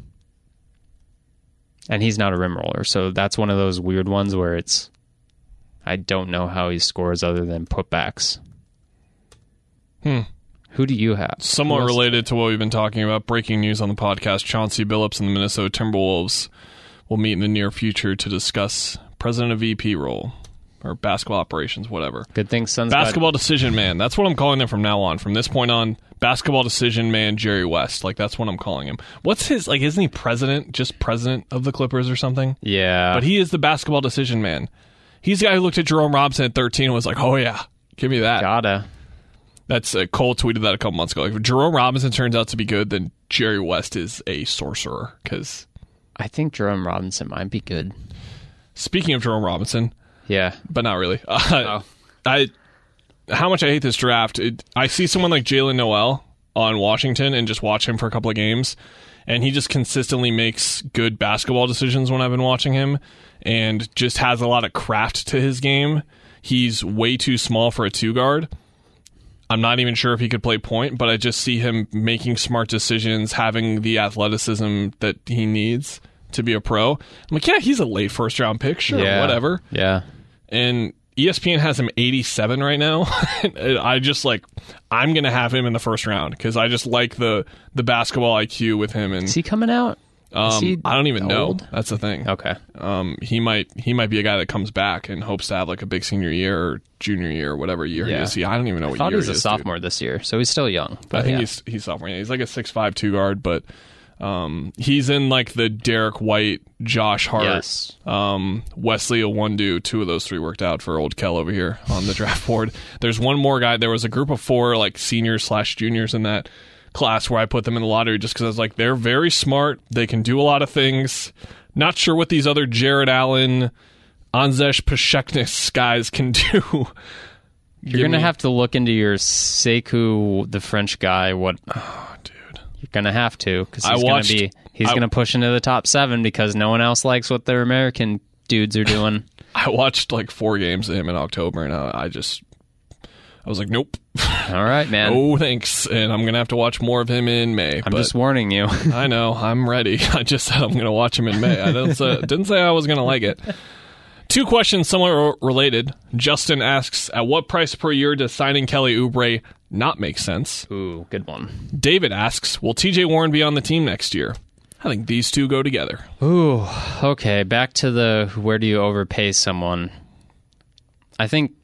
And he's not a rim roller, so that's one of those weird ones where it's... I don't know how he scores other than putbacks. Who do you have? Somewhat related to what we've been talking about, breaking news on the podcast, Chauncey Billups and the Minnesota Timberwolves will meet in the near future to discuss president of VP role, or basketball operations, whatever. Good thing Suns basketball decision man. That's what I'm calling them from now on. From this point on, basketball decision man Jerry West. Like, that's what I'm calling him. What's his, like, isn't he just president of the Clippers or something? Yeah. But he is the basketball decision man. He's the guy who looked at Jerome Robinson at 13 and was like, oh, yeah, give me that. Gotta. That's Cole tweeted that a couple months ago. Like, if Jerome Robinson turns out to be good, then Jerry West is a sorcerer. Because I think Jerome Robinson might be good. Speaking of Jerome Robinson, yeah, but not really. How much I hate this draft. I see someone like Jalen Noel on Washington and just watch him for a couple of games, and he just consistently makes good basketball decisions when I've been watching him, and just has a lot of craft to his game. He's way too small for a 2-guard. I'm not even sure if he could play point, but I just see him making smart decisions, having the athleticism that he needs to be a pro. I'm like, yeah, he's a late first-round pick. Sure, whatever. Yeah. And ESPN has him 87 right now. I just I'm going to have him in the first round because I just like the basketball IQ with him. And is he coming out? I don't even know. That's the thing. Okay. He might be a guy that comes back and hopes to have like a big senior year or junior year or whatever year he is. I don't even know what year he is. I thought he was a sophomore this year, so he's still young. I think he's sophomore. Yeah, he's like a 6'5" 2-guard, but he's in like the Derek White, Josh Hart, Wesley Iwundu. 2 of those 3 worked out for old Kel over here on the draft board. There's one more guy. There was a group of 4 like seniors/juniors in that class where I put them in the lottery just because I was like, they're very smart. They can do a lot of things. Not sure what these other Jared Allen, Anzej Pasheknis guys can do. You're going to have to look into your Sekou, the French guy. Oh, dude. You're going to have to, because he's going to push into the top 7 because no one else likes what their American dudes are doing. I watched like 4 games of him in October, and I was like, nope. All right, man. Oh, thanks. And I'm going to have to watch more of him in May. I'm just warning you. I know. I'm ready. I just said I'm going to watch him in May. I didn't say I was going to like it. 2 questions somewhat related. Justin asks, at what price per year does signing Kelly Oubre not make sense? Ooh, good one. David asks, will TJ Warren be on the team next year? I think these two go together. Ooh, okay. Back to the where do you overpay someone? I think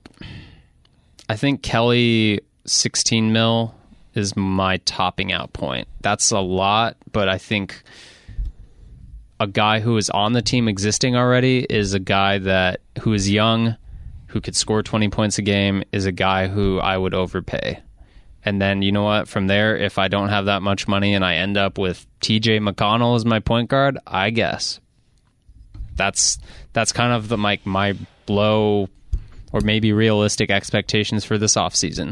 Kelly 16 mil is my topping out point. That's a lot, but I think a guy who is on the team existing already is a guy who is young, who could score 20 points a game, is a guy who I would overpay. And then, you know what? From there, if I don't have that much money and I end up with TJ McConnell as my point guard, I guess. That's kind of my low or maybe realistic expectations for this offseason.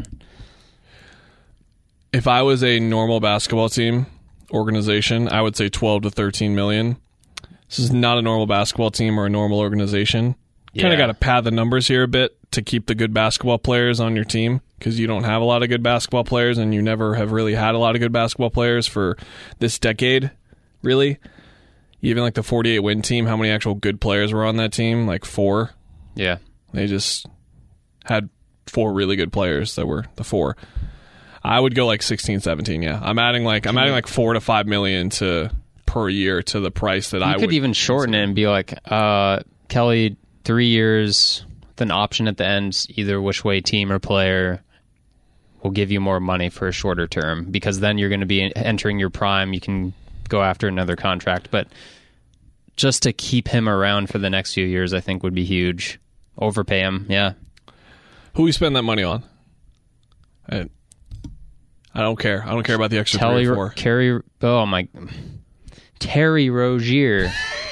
If I was a normal basketball team organization, I would say 12 to 13 million. This is not a normal basketball team or a normal organization. You kind of got to pad the numbers here a bit to keep the good basketball players on your team, because you don't have a lot of good basketball players, and you never have really had a lot of good basketball players for this decade, really. Even like the 48-win team, how many actual good players were on that team? Like 4. Yeah. They just had 4 really good players that were the 4. I would go like 16, 17, yeah. I'm adding like 4 to 5 million per year to the price that I would. You could even shorten it and be like, Kelly, 3 years with an option at the end, either which way team or player will give you more money for a shorter term, because then you're going to be entering your prime. You can go after another contract, but just to keep him around for the next few years, I think would be huge. Overpay him, yeah. Who we spend that money on? I don't care. I don't care about the extra 3 or 4. Terry Rozier.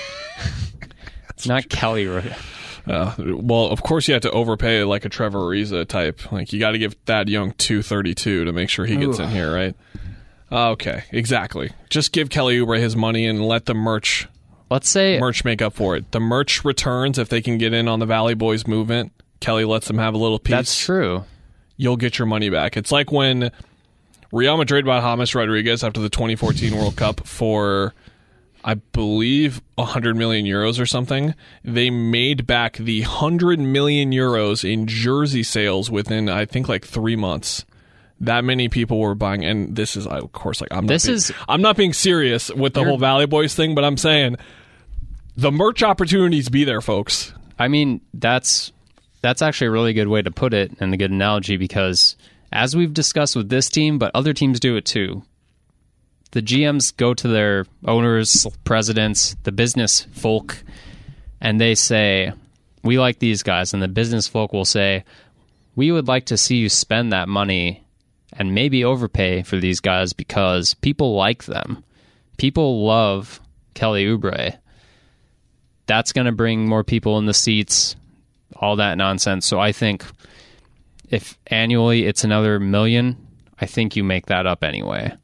Not Kelly Rozier. Well, of course you have to overpay like a Trevor Ariza type. Like, you got to give Thad Young $232 to make sure he gets in here, right? Okay, exactly. Just give Kelly Oubre his money and let the merch make up for it. The merch returns if they can get in on the Valley Boys movement. Kelly lets them have a little piece. That's true. You'll get your money back. It's like when Real Madrid bought James Rodriguez after the 2014 World Cup for, I believe, 100 million euros or something. They made back the 100 million euros in jersey sales within, I think, like 3 months. That many people were buying, and this is, of course, like I'm not being serious with the whole Valley Boys thing, but I'm saying the merch opportunities be there, folks. I mean, that's actually a really good way to put it, and a good analogy, because as we've discussed with this team, but other teams do it too. The GMs go to their owners, presidents, the business folk, and they say, we like these guys. And the business folk will say, we would like to see you spend that money and maybe overpay for these guys because people like them. People love Kelly Oubre. That's going to bring more people in the seats, all that nonsense. So I think if annually it's another $1 million, I think you make that up anyway.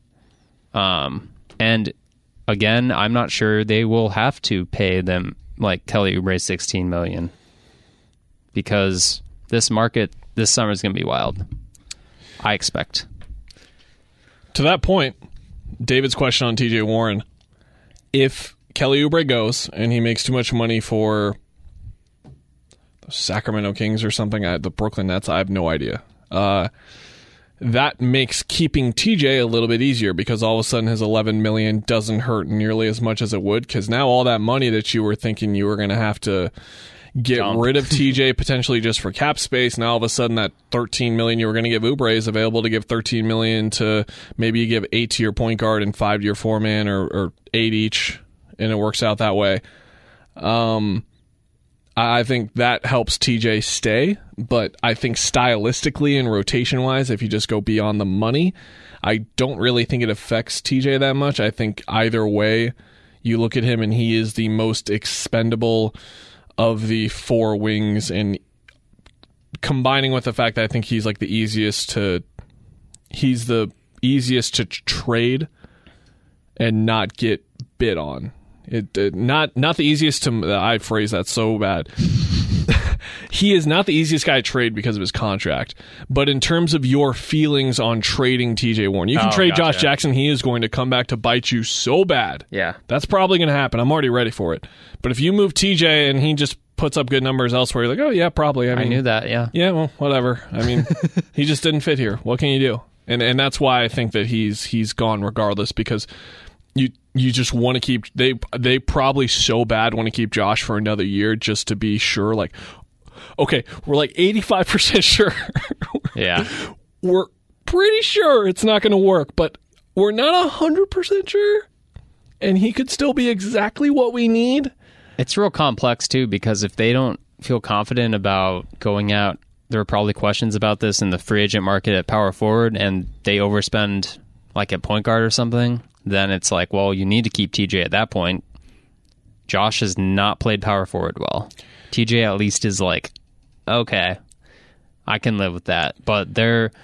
And again, I'm not sure they will have to pay them like Kelly Oubre $16 million, because this market this summer is going to be wild, I expect. To that point, David's question on TJ Warren: if Kelly Oubre goes and he makes too much money for the Sacramento Kings or something, the Brooklyn Nets, I have no idea. That makes keeping TJ a little bit easier, because all of a sudden his $11 million doesn't hurt nearly as much as it would, because now all that money that you were thinking you were going to have to get rid of TJ potentially just for cap space, now all of a sudden that $13 million you were going to give Oubre is available to give $13 million to, maybe you give 8 to your point guard and 5 to your 4-man, or 8 each, and it works out that way. I think that helps TJ stay, but I think stylistically and rotation-wise, if you just go beyond the money, I don't really think it affects TJ that much. I think either way, You look at him and he is the most expendable of the 4 wings, and combining with the fact that I think he's like the easiest to trade and not get bid on. Not the easiest to, I phrase that so bad. He is not the easiest guy to trade because of his contract, but in terms of your feelings on trading TJ Warren, you can trade Josh Jackson. He is going to come back to bite you so bad. Yeah. That's probably going to happen. I'm already ready for it. But if you move TJ and he just puts up good numbers elsewhere, you're like, oh yeah, probably. I knew that. Yeah. Yeah. Well, whatever. I mean, he just didn't fit here. What can you do? And that's why I think that he's gone regardless, because you just want to keep, they probably so bad want to keep Josh for another year just to be sure, like, okay, we're like 85% sure. Yeah. We're pretty sure it's not going to work, but we're not 100% sure, and he could still be exactly what we need. It's real complex too, because if they don't feel confident about going out, there are probably questions about this in the free agent market at power forward, and they overspend like at point guard or something, then it's like, well, you need to keep TJ at that point. Josh has not played power forward well. TJ at least is like, okay, I can live with that. But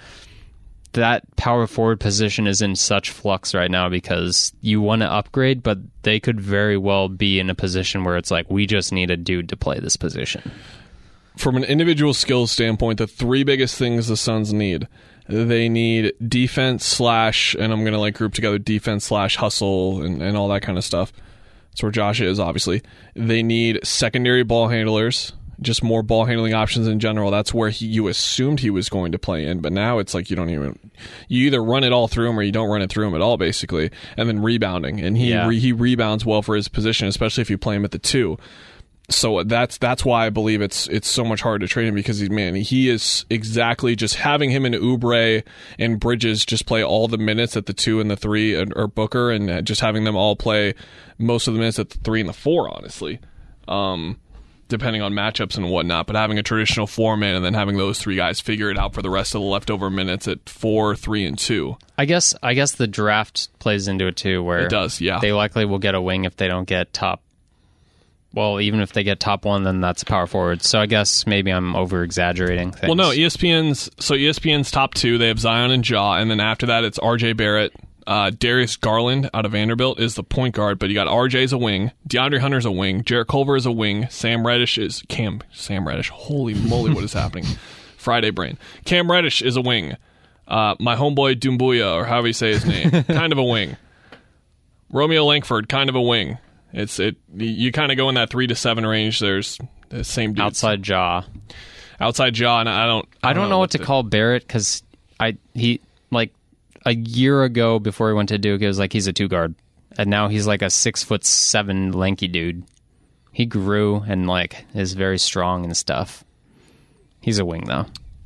that power forward position is in such flux right now because you want to upgrade, but they could very well be in a position where it's like, we just need a dude to play this position. From an individual skills standpoint, the 3 biggest things the Suns need. They need defense / and I'm going to like group together defense / hustle and all that kind of stuff. That's where Josh is, obviously. They need secondary ball handlers, just more ball handling options in general. That's where you assumed he was going to play in, but now it's like you either run it all through him or you don't run it through him at all, basically. And then rebounding, and he rebounds well for his position, especially if you play him at the 2. So that's why I believe it's so much harder to trade him, because he is exactly just having him and Oubre and Bridges just play all the minutes at the 2 and the 3, or Booker, and just having them all play most of the minutes at the 3 and the 4, honestly, depending on matchups and whatnot. But having a traditional 4-man and then having those 3 guys figure it out for the rest of the leftover minutes at 4, 3, and 2. I guess the draft plays into it too, where it does. Yeah, they likely will get a wing if they don't get top. Well, even if they get top 1, then that's a power forward. So I guess maybe I'm over-exaggerating things. Well, no, ESPN's top 2, they have Zion and Ja, and then after that it's RJ Barrett. Darius Garland out of Vanderbilt is the point guard, but you got RJ as a wing, DeAndre Hunter's a wing, Jarrett Culver is a wing, Sam Reddish, holy moly, what is happening? Friday brain. Cam Reddish is a wing. My homeboy Doumbouya, or however you say his name, kind of a wing. Romeo Langford, kind of a wing. You kind of go in that 3 to 7 range. There's the same dudes. Outside Ja, and I don't know what to call Barrett, because he like a year ago before he went to Duke, it was like he's a 2 guard, and now he's like a 6'7" lanky dude. He grew and like is very strong and stuff. He's a wing though.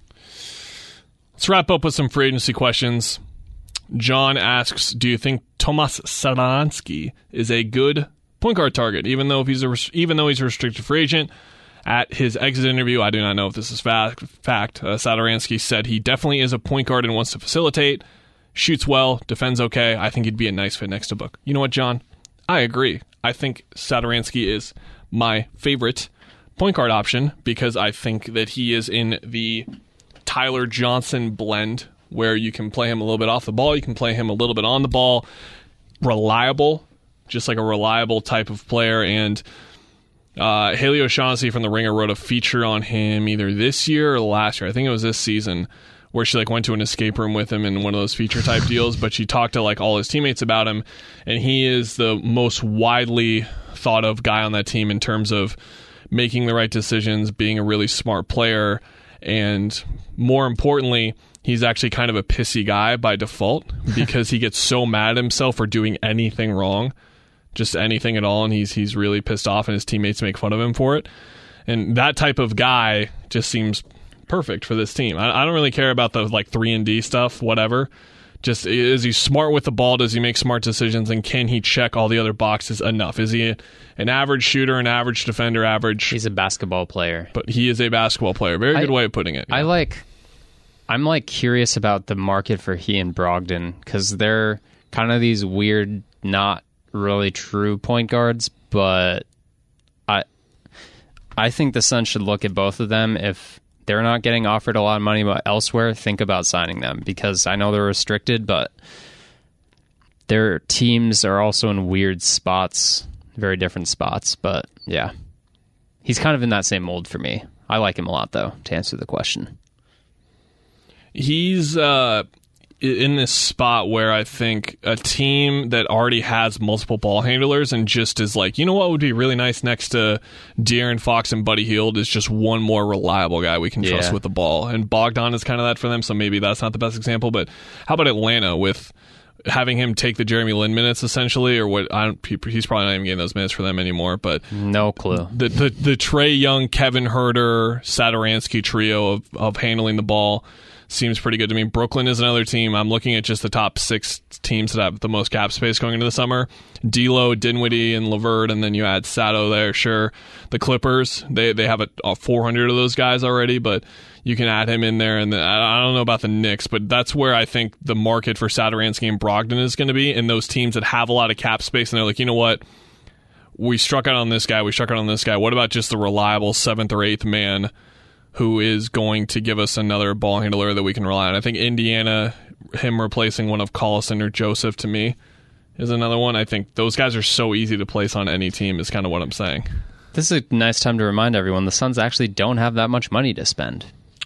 Let's wrap up with some free agency questions. John asks, do you think Tomas Satoransky is a good point guard target, even though he's a restricted free agent? At his exit interview, I do not know if this is fact. Satoransky said he definitely is a point guard and wants to facilitate, shoots well, defends okay. I think he'd be a nice fit next to Book. You know what, John? I agree. I think Satoransky is my favorite point guard option, because I think that he is in the Tyler Johnson blend, where you can play him a little bit off the ball, you can play him a little bit on the ball, reliable, just like a reliable type of player. And Haley O'Shaughnessy from The Ringer wrote a feature on him either this year or last year. I think it was this season, where she like went to an escape room with him in one of those feature type deals, but she talked to like all his teammates about him, and he is the most widely thought of guy on that team in terms of making the right decisions, being a really smart player, and more importantly, he's actually kind of a pissy guy by default, because he gets so mad at himself for doing anything wrong, just anything at all, and he's really pissed off, and his teammates make fun of him for it. And that type of guy just seems perfect for this team. I don't really care about the like 3-and-D stuff, whatever. Just, is he smart with the ball? Does he make smart decisions? And can he check all the other boxes enough? Is he an average shooter, an average defender, average? He's a basketball player. But he is a basketball player. Very good way of putting it. Yeah. I'm like curious about the market for he and Brogdon, because they're kind of these weird, not really true point guards, but I think the Suns should look at both of them. If they're not getting offered a lot of money elsewhere, think about signing them, because I know they're restricted, but their teams are also in weird spots, very different spots. But yeah, he's kind of in that same mold for me. I like him a lot, though, to answer the question. He's in this spot where I think a team that already has multiple ball handlers and just is like, you know what would be really nice next to De'Aaron Fox and Buddy Hield is just one more reliable guy we can trust with the ball. And Bogdan is kind of that for them, so maybe that's not the best example. But how about Atlanta with having him take the Jeremy Lin minutes essentially, or what? He's probably not even getting those minutes for them anymore. But no clue. The Trae Young, Kevin Huerter, Satoransky trio of handling the ball seems pretty good to me. Brooklyn is another team. I'm looking at just the top 6 teams that have the most cap space going into the summer. D'Lo, Dinwiddie, and LeVert, and then you add Sato there. Sure, the Clippers, they have a 400 of those guys already, but you can add him in there. And I don't know about the Knicks, but that's where I think the market for Satoransky and Brogdon is going to be, in those teams that have a lot of cap space, and they're like, you know what? We struck out on this guy. What about just the reliable 7th or 8th man who is going to give us another ball handler that we can rely on? I think Indiana, him replacing one of Collison or Joseph, to me, is another one. I think those guys are so easy to place on any team, is kind of what I'm saying. This is a nice time to remind everyone the Suns actually don't have that much money to spend.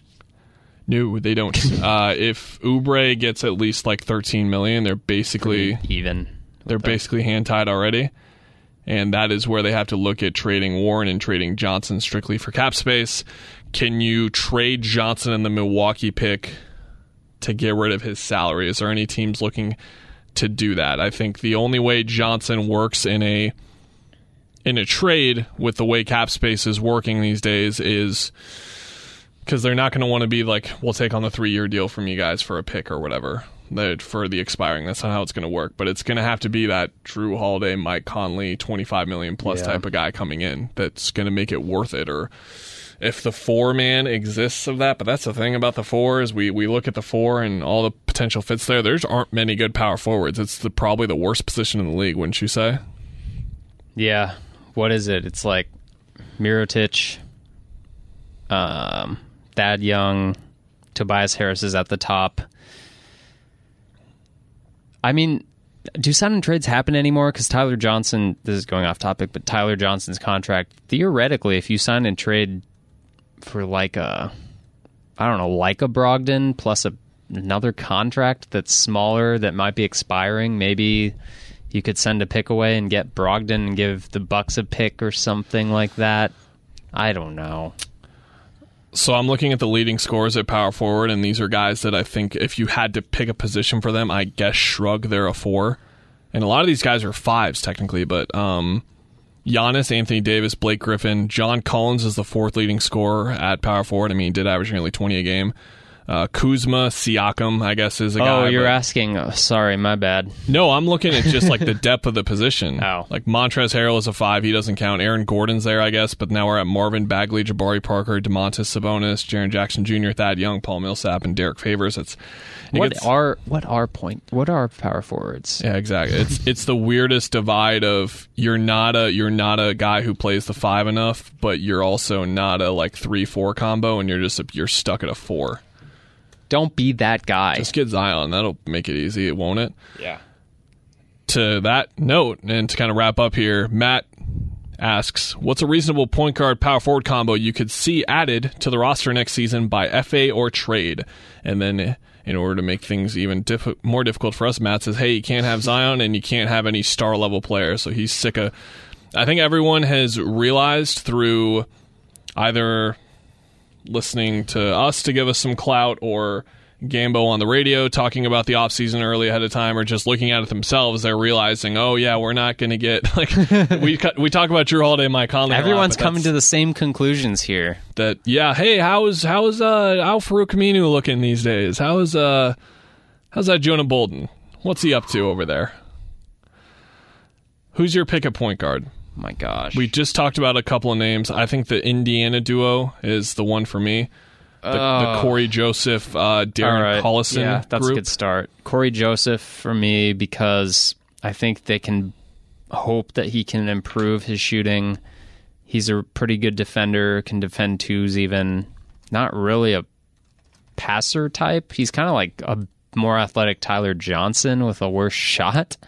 No, they don't. If Oubre gets at least like $13 million, they're basically even. They're basically hand-tied already. And that is where they have to look at trading Warren and trading Johnson strictly for cap space. Can you trade Johnson and the Milwaukee pick to get rid of his salary? Is there any teams looking to do that? I think the only way Johnson works in a trade with the way cap space is working these days is because they're not going to want to be like, we'll take on the 3-year deal from you guys for a pick or whatever. For the expiring. That's not how it's going to work. But it's going to have to be that Drew Holiday, Mike Conley, $25 million plus type of guy coming in that's going to make it worth it. Or if the 4-man exists of that. But that's the thing about the 4 is we look at the 4 and all the potential fits there. There aren't many good power forwards. It's probably the worst position in the league, wouldn't you say? Yeah. What is it? It's like Mirotic, Thad Young, Tobias Harris is at the top. I mean, do sign and trades happen anymore? Because Tyler Johnson, this is going off topic, but Tyler Johnson's contract, theoretically, if you sign and trade for like a Brogdon plus another contract that's smaller that might be expiring, maybe you could send a pick away and get Brogdon and give the Bucks a pick or something like that. I don't know. So I'm looking at the leading scorers at power forward, and these are guys that I think if you had to pick a position for them, I guess shrug, they're a 4. And a lot of these guys are 5s technically, but Giannis, Anthony Davis, Blake Griffin, John Collins is the 4th leading scorer at power forward. I mean, he did average nearly 20 a game. Kuzma, Siakam, I guess, is a guy. Oh, you're asking. Oh, sorry, my bad. No, I'm looking at just like the depth of the position. Oh. Like Montrezl Harrell is a 5. He doesn't count. Aaron Gordon's there, I guess, but now we're at Marvin Bagley, Jabari Parker, DeMontis Sabonis, Jaren Jackson Jr., Thad Young, Paul Millsap, and Derek Favors. What are power forwards? Yeah, exactly. It's the weirdest divide of you're not a guy who plays the 5 enough, but you're also not a like 3-4 combo, and you're stuck at a 4. Don't be that guy. Just get Zion. That'll make it easy, won't it? Yeah. To that note, and to kind of wrap up here, Matt asks, what's a reasonable point guard power forward combo you could see added to the roster next season by FA or trade? And then in order to make things even more difficult for us, Matt says, hey, you can't have Zion and you can't have any star-level players. So he's sick of... I think everyone has realized through either listening to us to give us some clout or Gambo on the radio talking about the offseason early ahead of time or just looking at it themselves, they're realizing, oh yeah, we're not going to get like we talk about Drew Holiday and Mike Conley. Everyone's coming to the same conclusions here. That hey, how's Al Farouk Aminu looking these days? How's that Jonah Bolden? What's he up to over there? Who's your pick at point guard? My gosh. We just talked about a couple of names. I think the Indiana duo is the one for me. The Corey Joseph, Darren Collison Yeah, that's group. a good start. Corey Joseph for me because I think they can hope that he can improve his shooting. He's a pretty good defender, can defend twos even. Not really a passer type. He's kind of like a more athletic Tyler Johnson with a worse shot.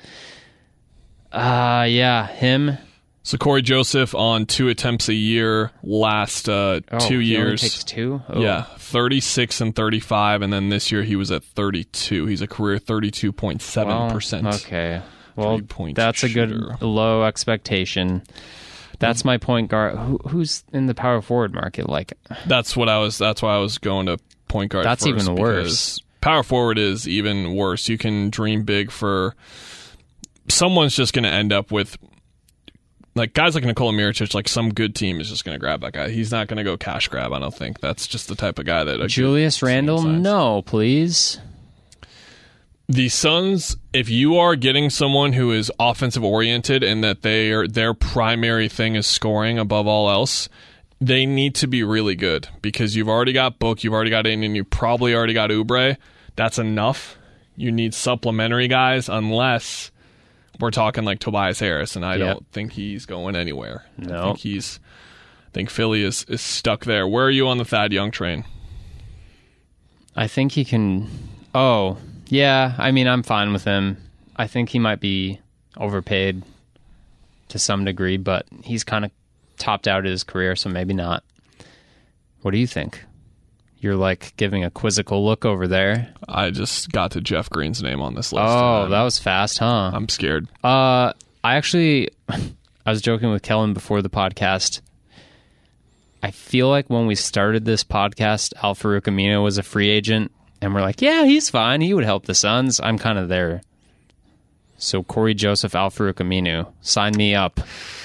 Him. So Corey Joseph on 2 attempts a year last 2 He years. only takes 2? Oh. Yeah, 36 and 35, and then this year he was at 32. He's a career 32.7%. Okay. Well, three-point that's a shooter. good low expectation. That's my point guard. Who's in the power forward market? Like, That's why I was going to point guard. That's first, even worse. because Power forward is even worse. You can dream big for someone's just going to end up with. Like, guys like Nikola Mirotic, like, some good team is just going to grab that guy. He's not going to go cash grab, I don't think. That's just the type of guy that... Julius Randle? No, please. The Suns, if you are getting someone who is offensive-oriented and that their primary thing is scoring above all else, they need to be really good. Because you've already got Book, you've already got Aiden, and you probably already got Oubre. That's enough. You need supplementary guys, unless... we're talking like Tobias Harris, and I don't think he's going anywhere. No. I think Philly is stuck there. Where are you on the Thad Young train? I think he can... Oh, yeah. I mean, I'm fine with him. I think he might be overpaid to some degree, but he's kind of topped out his career, so maybe not. What do you think? You're like giving a quizzical look over there. I just got to Jeff Green's name on this list. Oh, that was fast, huh? I'm scared. I was joking with Kellen before the podcast. I feel like when we started this podcast, Al-Farouq Aminu was a free agent, and we're like, yeah, he's fine. He would help the Suns. I'm kind of there. So Corey Joseph, Al-Farouq Aminu, sign me up.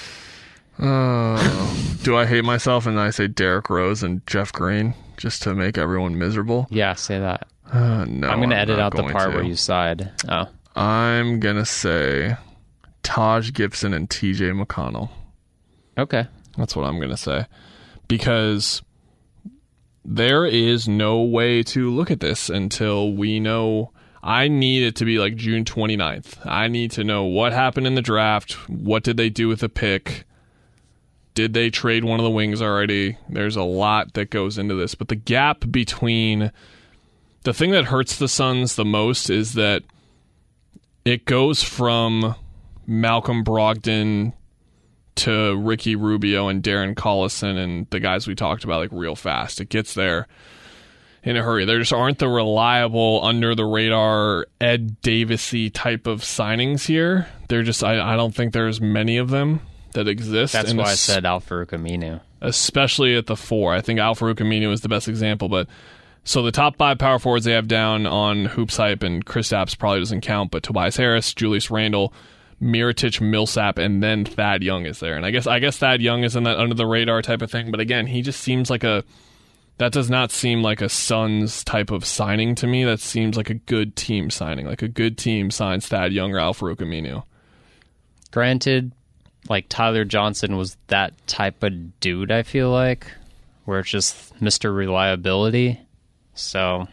Do I hate myself and I say Derrick Rose and Jeff Green just to make everyone miserable? Yeah, say that. No, I'm going to edit not out the going part to. where you sighed. Oh. I'm going to say Taj Gibson and TJ McConnell. Okay. That's what I'm going to say. Because there is no way to look at this until we know. I need it to be like June 29th. I need to know what happened in the draft. What did they do with the pick? Did they trade one of the wings already? There's a lot that goes into this. But the gap between... the thing that hurts the Suns the most is that it goes from Malcolm Brogdon to Ricky Rubio and Darren Collison and the guys we talked about like real fast. It gets there in a hurry. There just aren't the reliable, under-the-radar, Ed Davis-y type of signings here. They're just... I don't think there's many of them that exist. That's why I said Al-Farouq Aminu. Especially at the 4. I think Al-Farouq Aminu is the best example, but... So the top 5 power forwards they have down on Hoops Hype, and Kristaps probably doesn't count, but Tobias Harris, Julius Randle, Mirotic, Millsap, and then Thad Young is there. And I guess Thad Young is in that under-the-radar type of thing, but again, he just seems like a... that does not seem like a Suns type of signing to me. That seems like a good team signing. Like a good team signs Thad Young or Al-Farouq Aminu. Granted, like Tyler Johnson was that type of dude, I feel like, where it's just Mr. Reliability. So,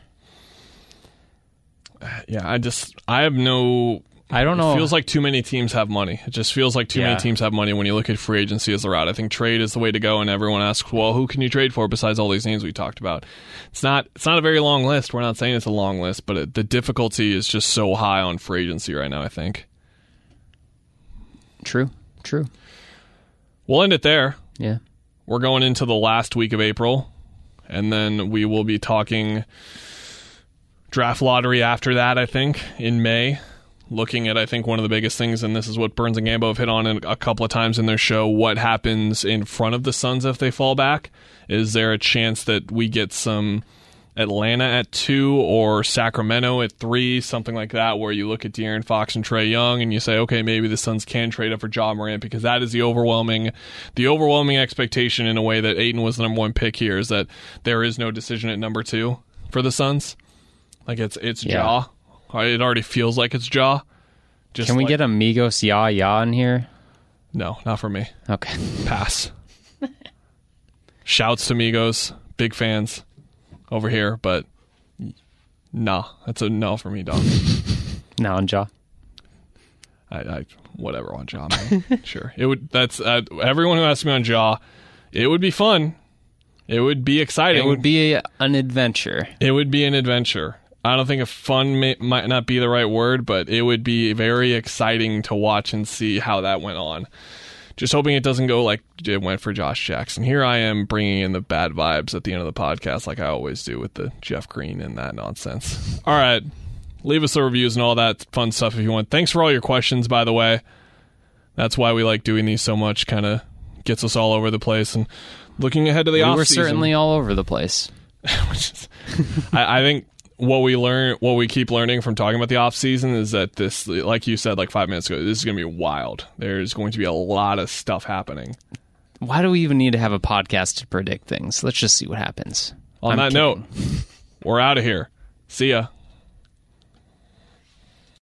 yeah, I have no... I don't know. It feels like too many teams have money. It just feels like too many teams have money when you look at free agency as the route. I think trade is the way to go, and everyone asks, well, who can you trade for besides all these names we talked about? It's not a very long list. We're not saying it's a long list, but the difficulty is just so high on free agency right now, I think. True. We'll end it there. Yeah. We're going into the last week of April, and then we will be talking draft lottery after that, I think, in May. Looking at, I think, one of the biggest things, and this is what Burns and Gambo have hit on a couple of times in their show, what happens in front of the Suns if they fall back? Is there a chance that we get some Atlanta at 2 or Sacramento at 3, something like that, where you look at De'Aaron Fox and Trae Young and you say, okay, maybe the Suns can trade up for Ja Morant, because that is the overwhelming expectation in a way that Ayton was the number 1 pick here, is that there is no decision at number 2 for the Suns. Like, it's Ja. It already feels like it's Ja. Can we get Amigos Ya in here? No, not for me. Okay. Pass. Shouts to Migos. Big fans over here, but nah. That's a no for me, dog. No, on Ja. whatever on Jaw, man. Sure. It would. That's everyone who asks me on Jaw. It would be fun. It would be exciting. It would be an adventure. It would be an adventure. I don't think fun might not be the right word, but it would be very exciting to watch and see how that went on. Just hoping it doesn't go like it went for Josh Jackson. Here I am bringing in the bad vibes at the end of the podcast like I always do with the Jeff Green and that nonsense. All right. Leave us the reviews and all that fun stuff if you want. Thanks for all your questions, by the way. That's why we like doing these so much. Kind of gets us all over the place. And looking ahead to the off-season. We were certainly all over the place. I think what we keep learning from talking about the off-season is that this, like you said like 5 minutes ago, this is going to be wild. There's going to be a lot of stuff happening. Why do we even need to have a podcast to predict things? Let's just see what happens. On that note, we're out of here. See ya.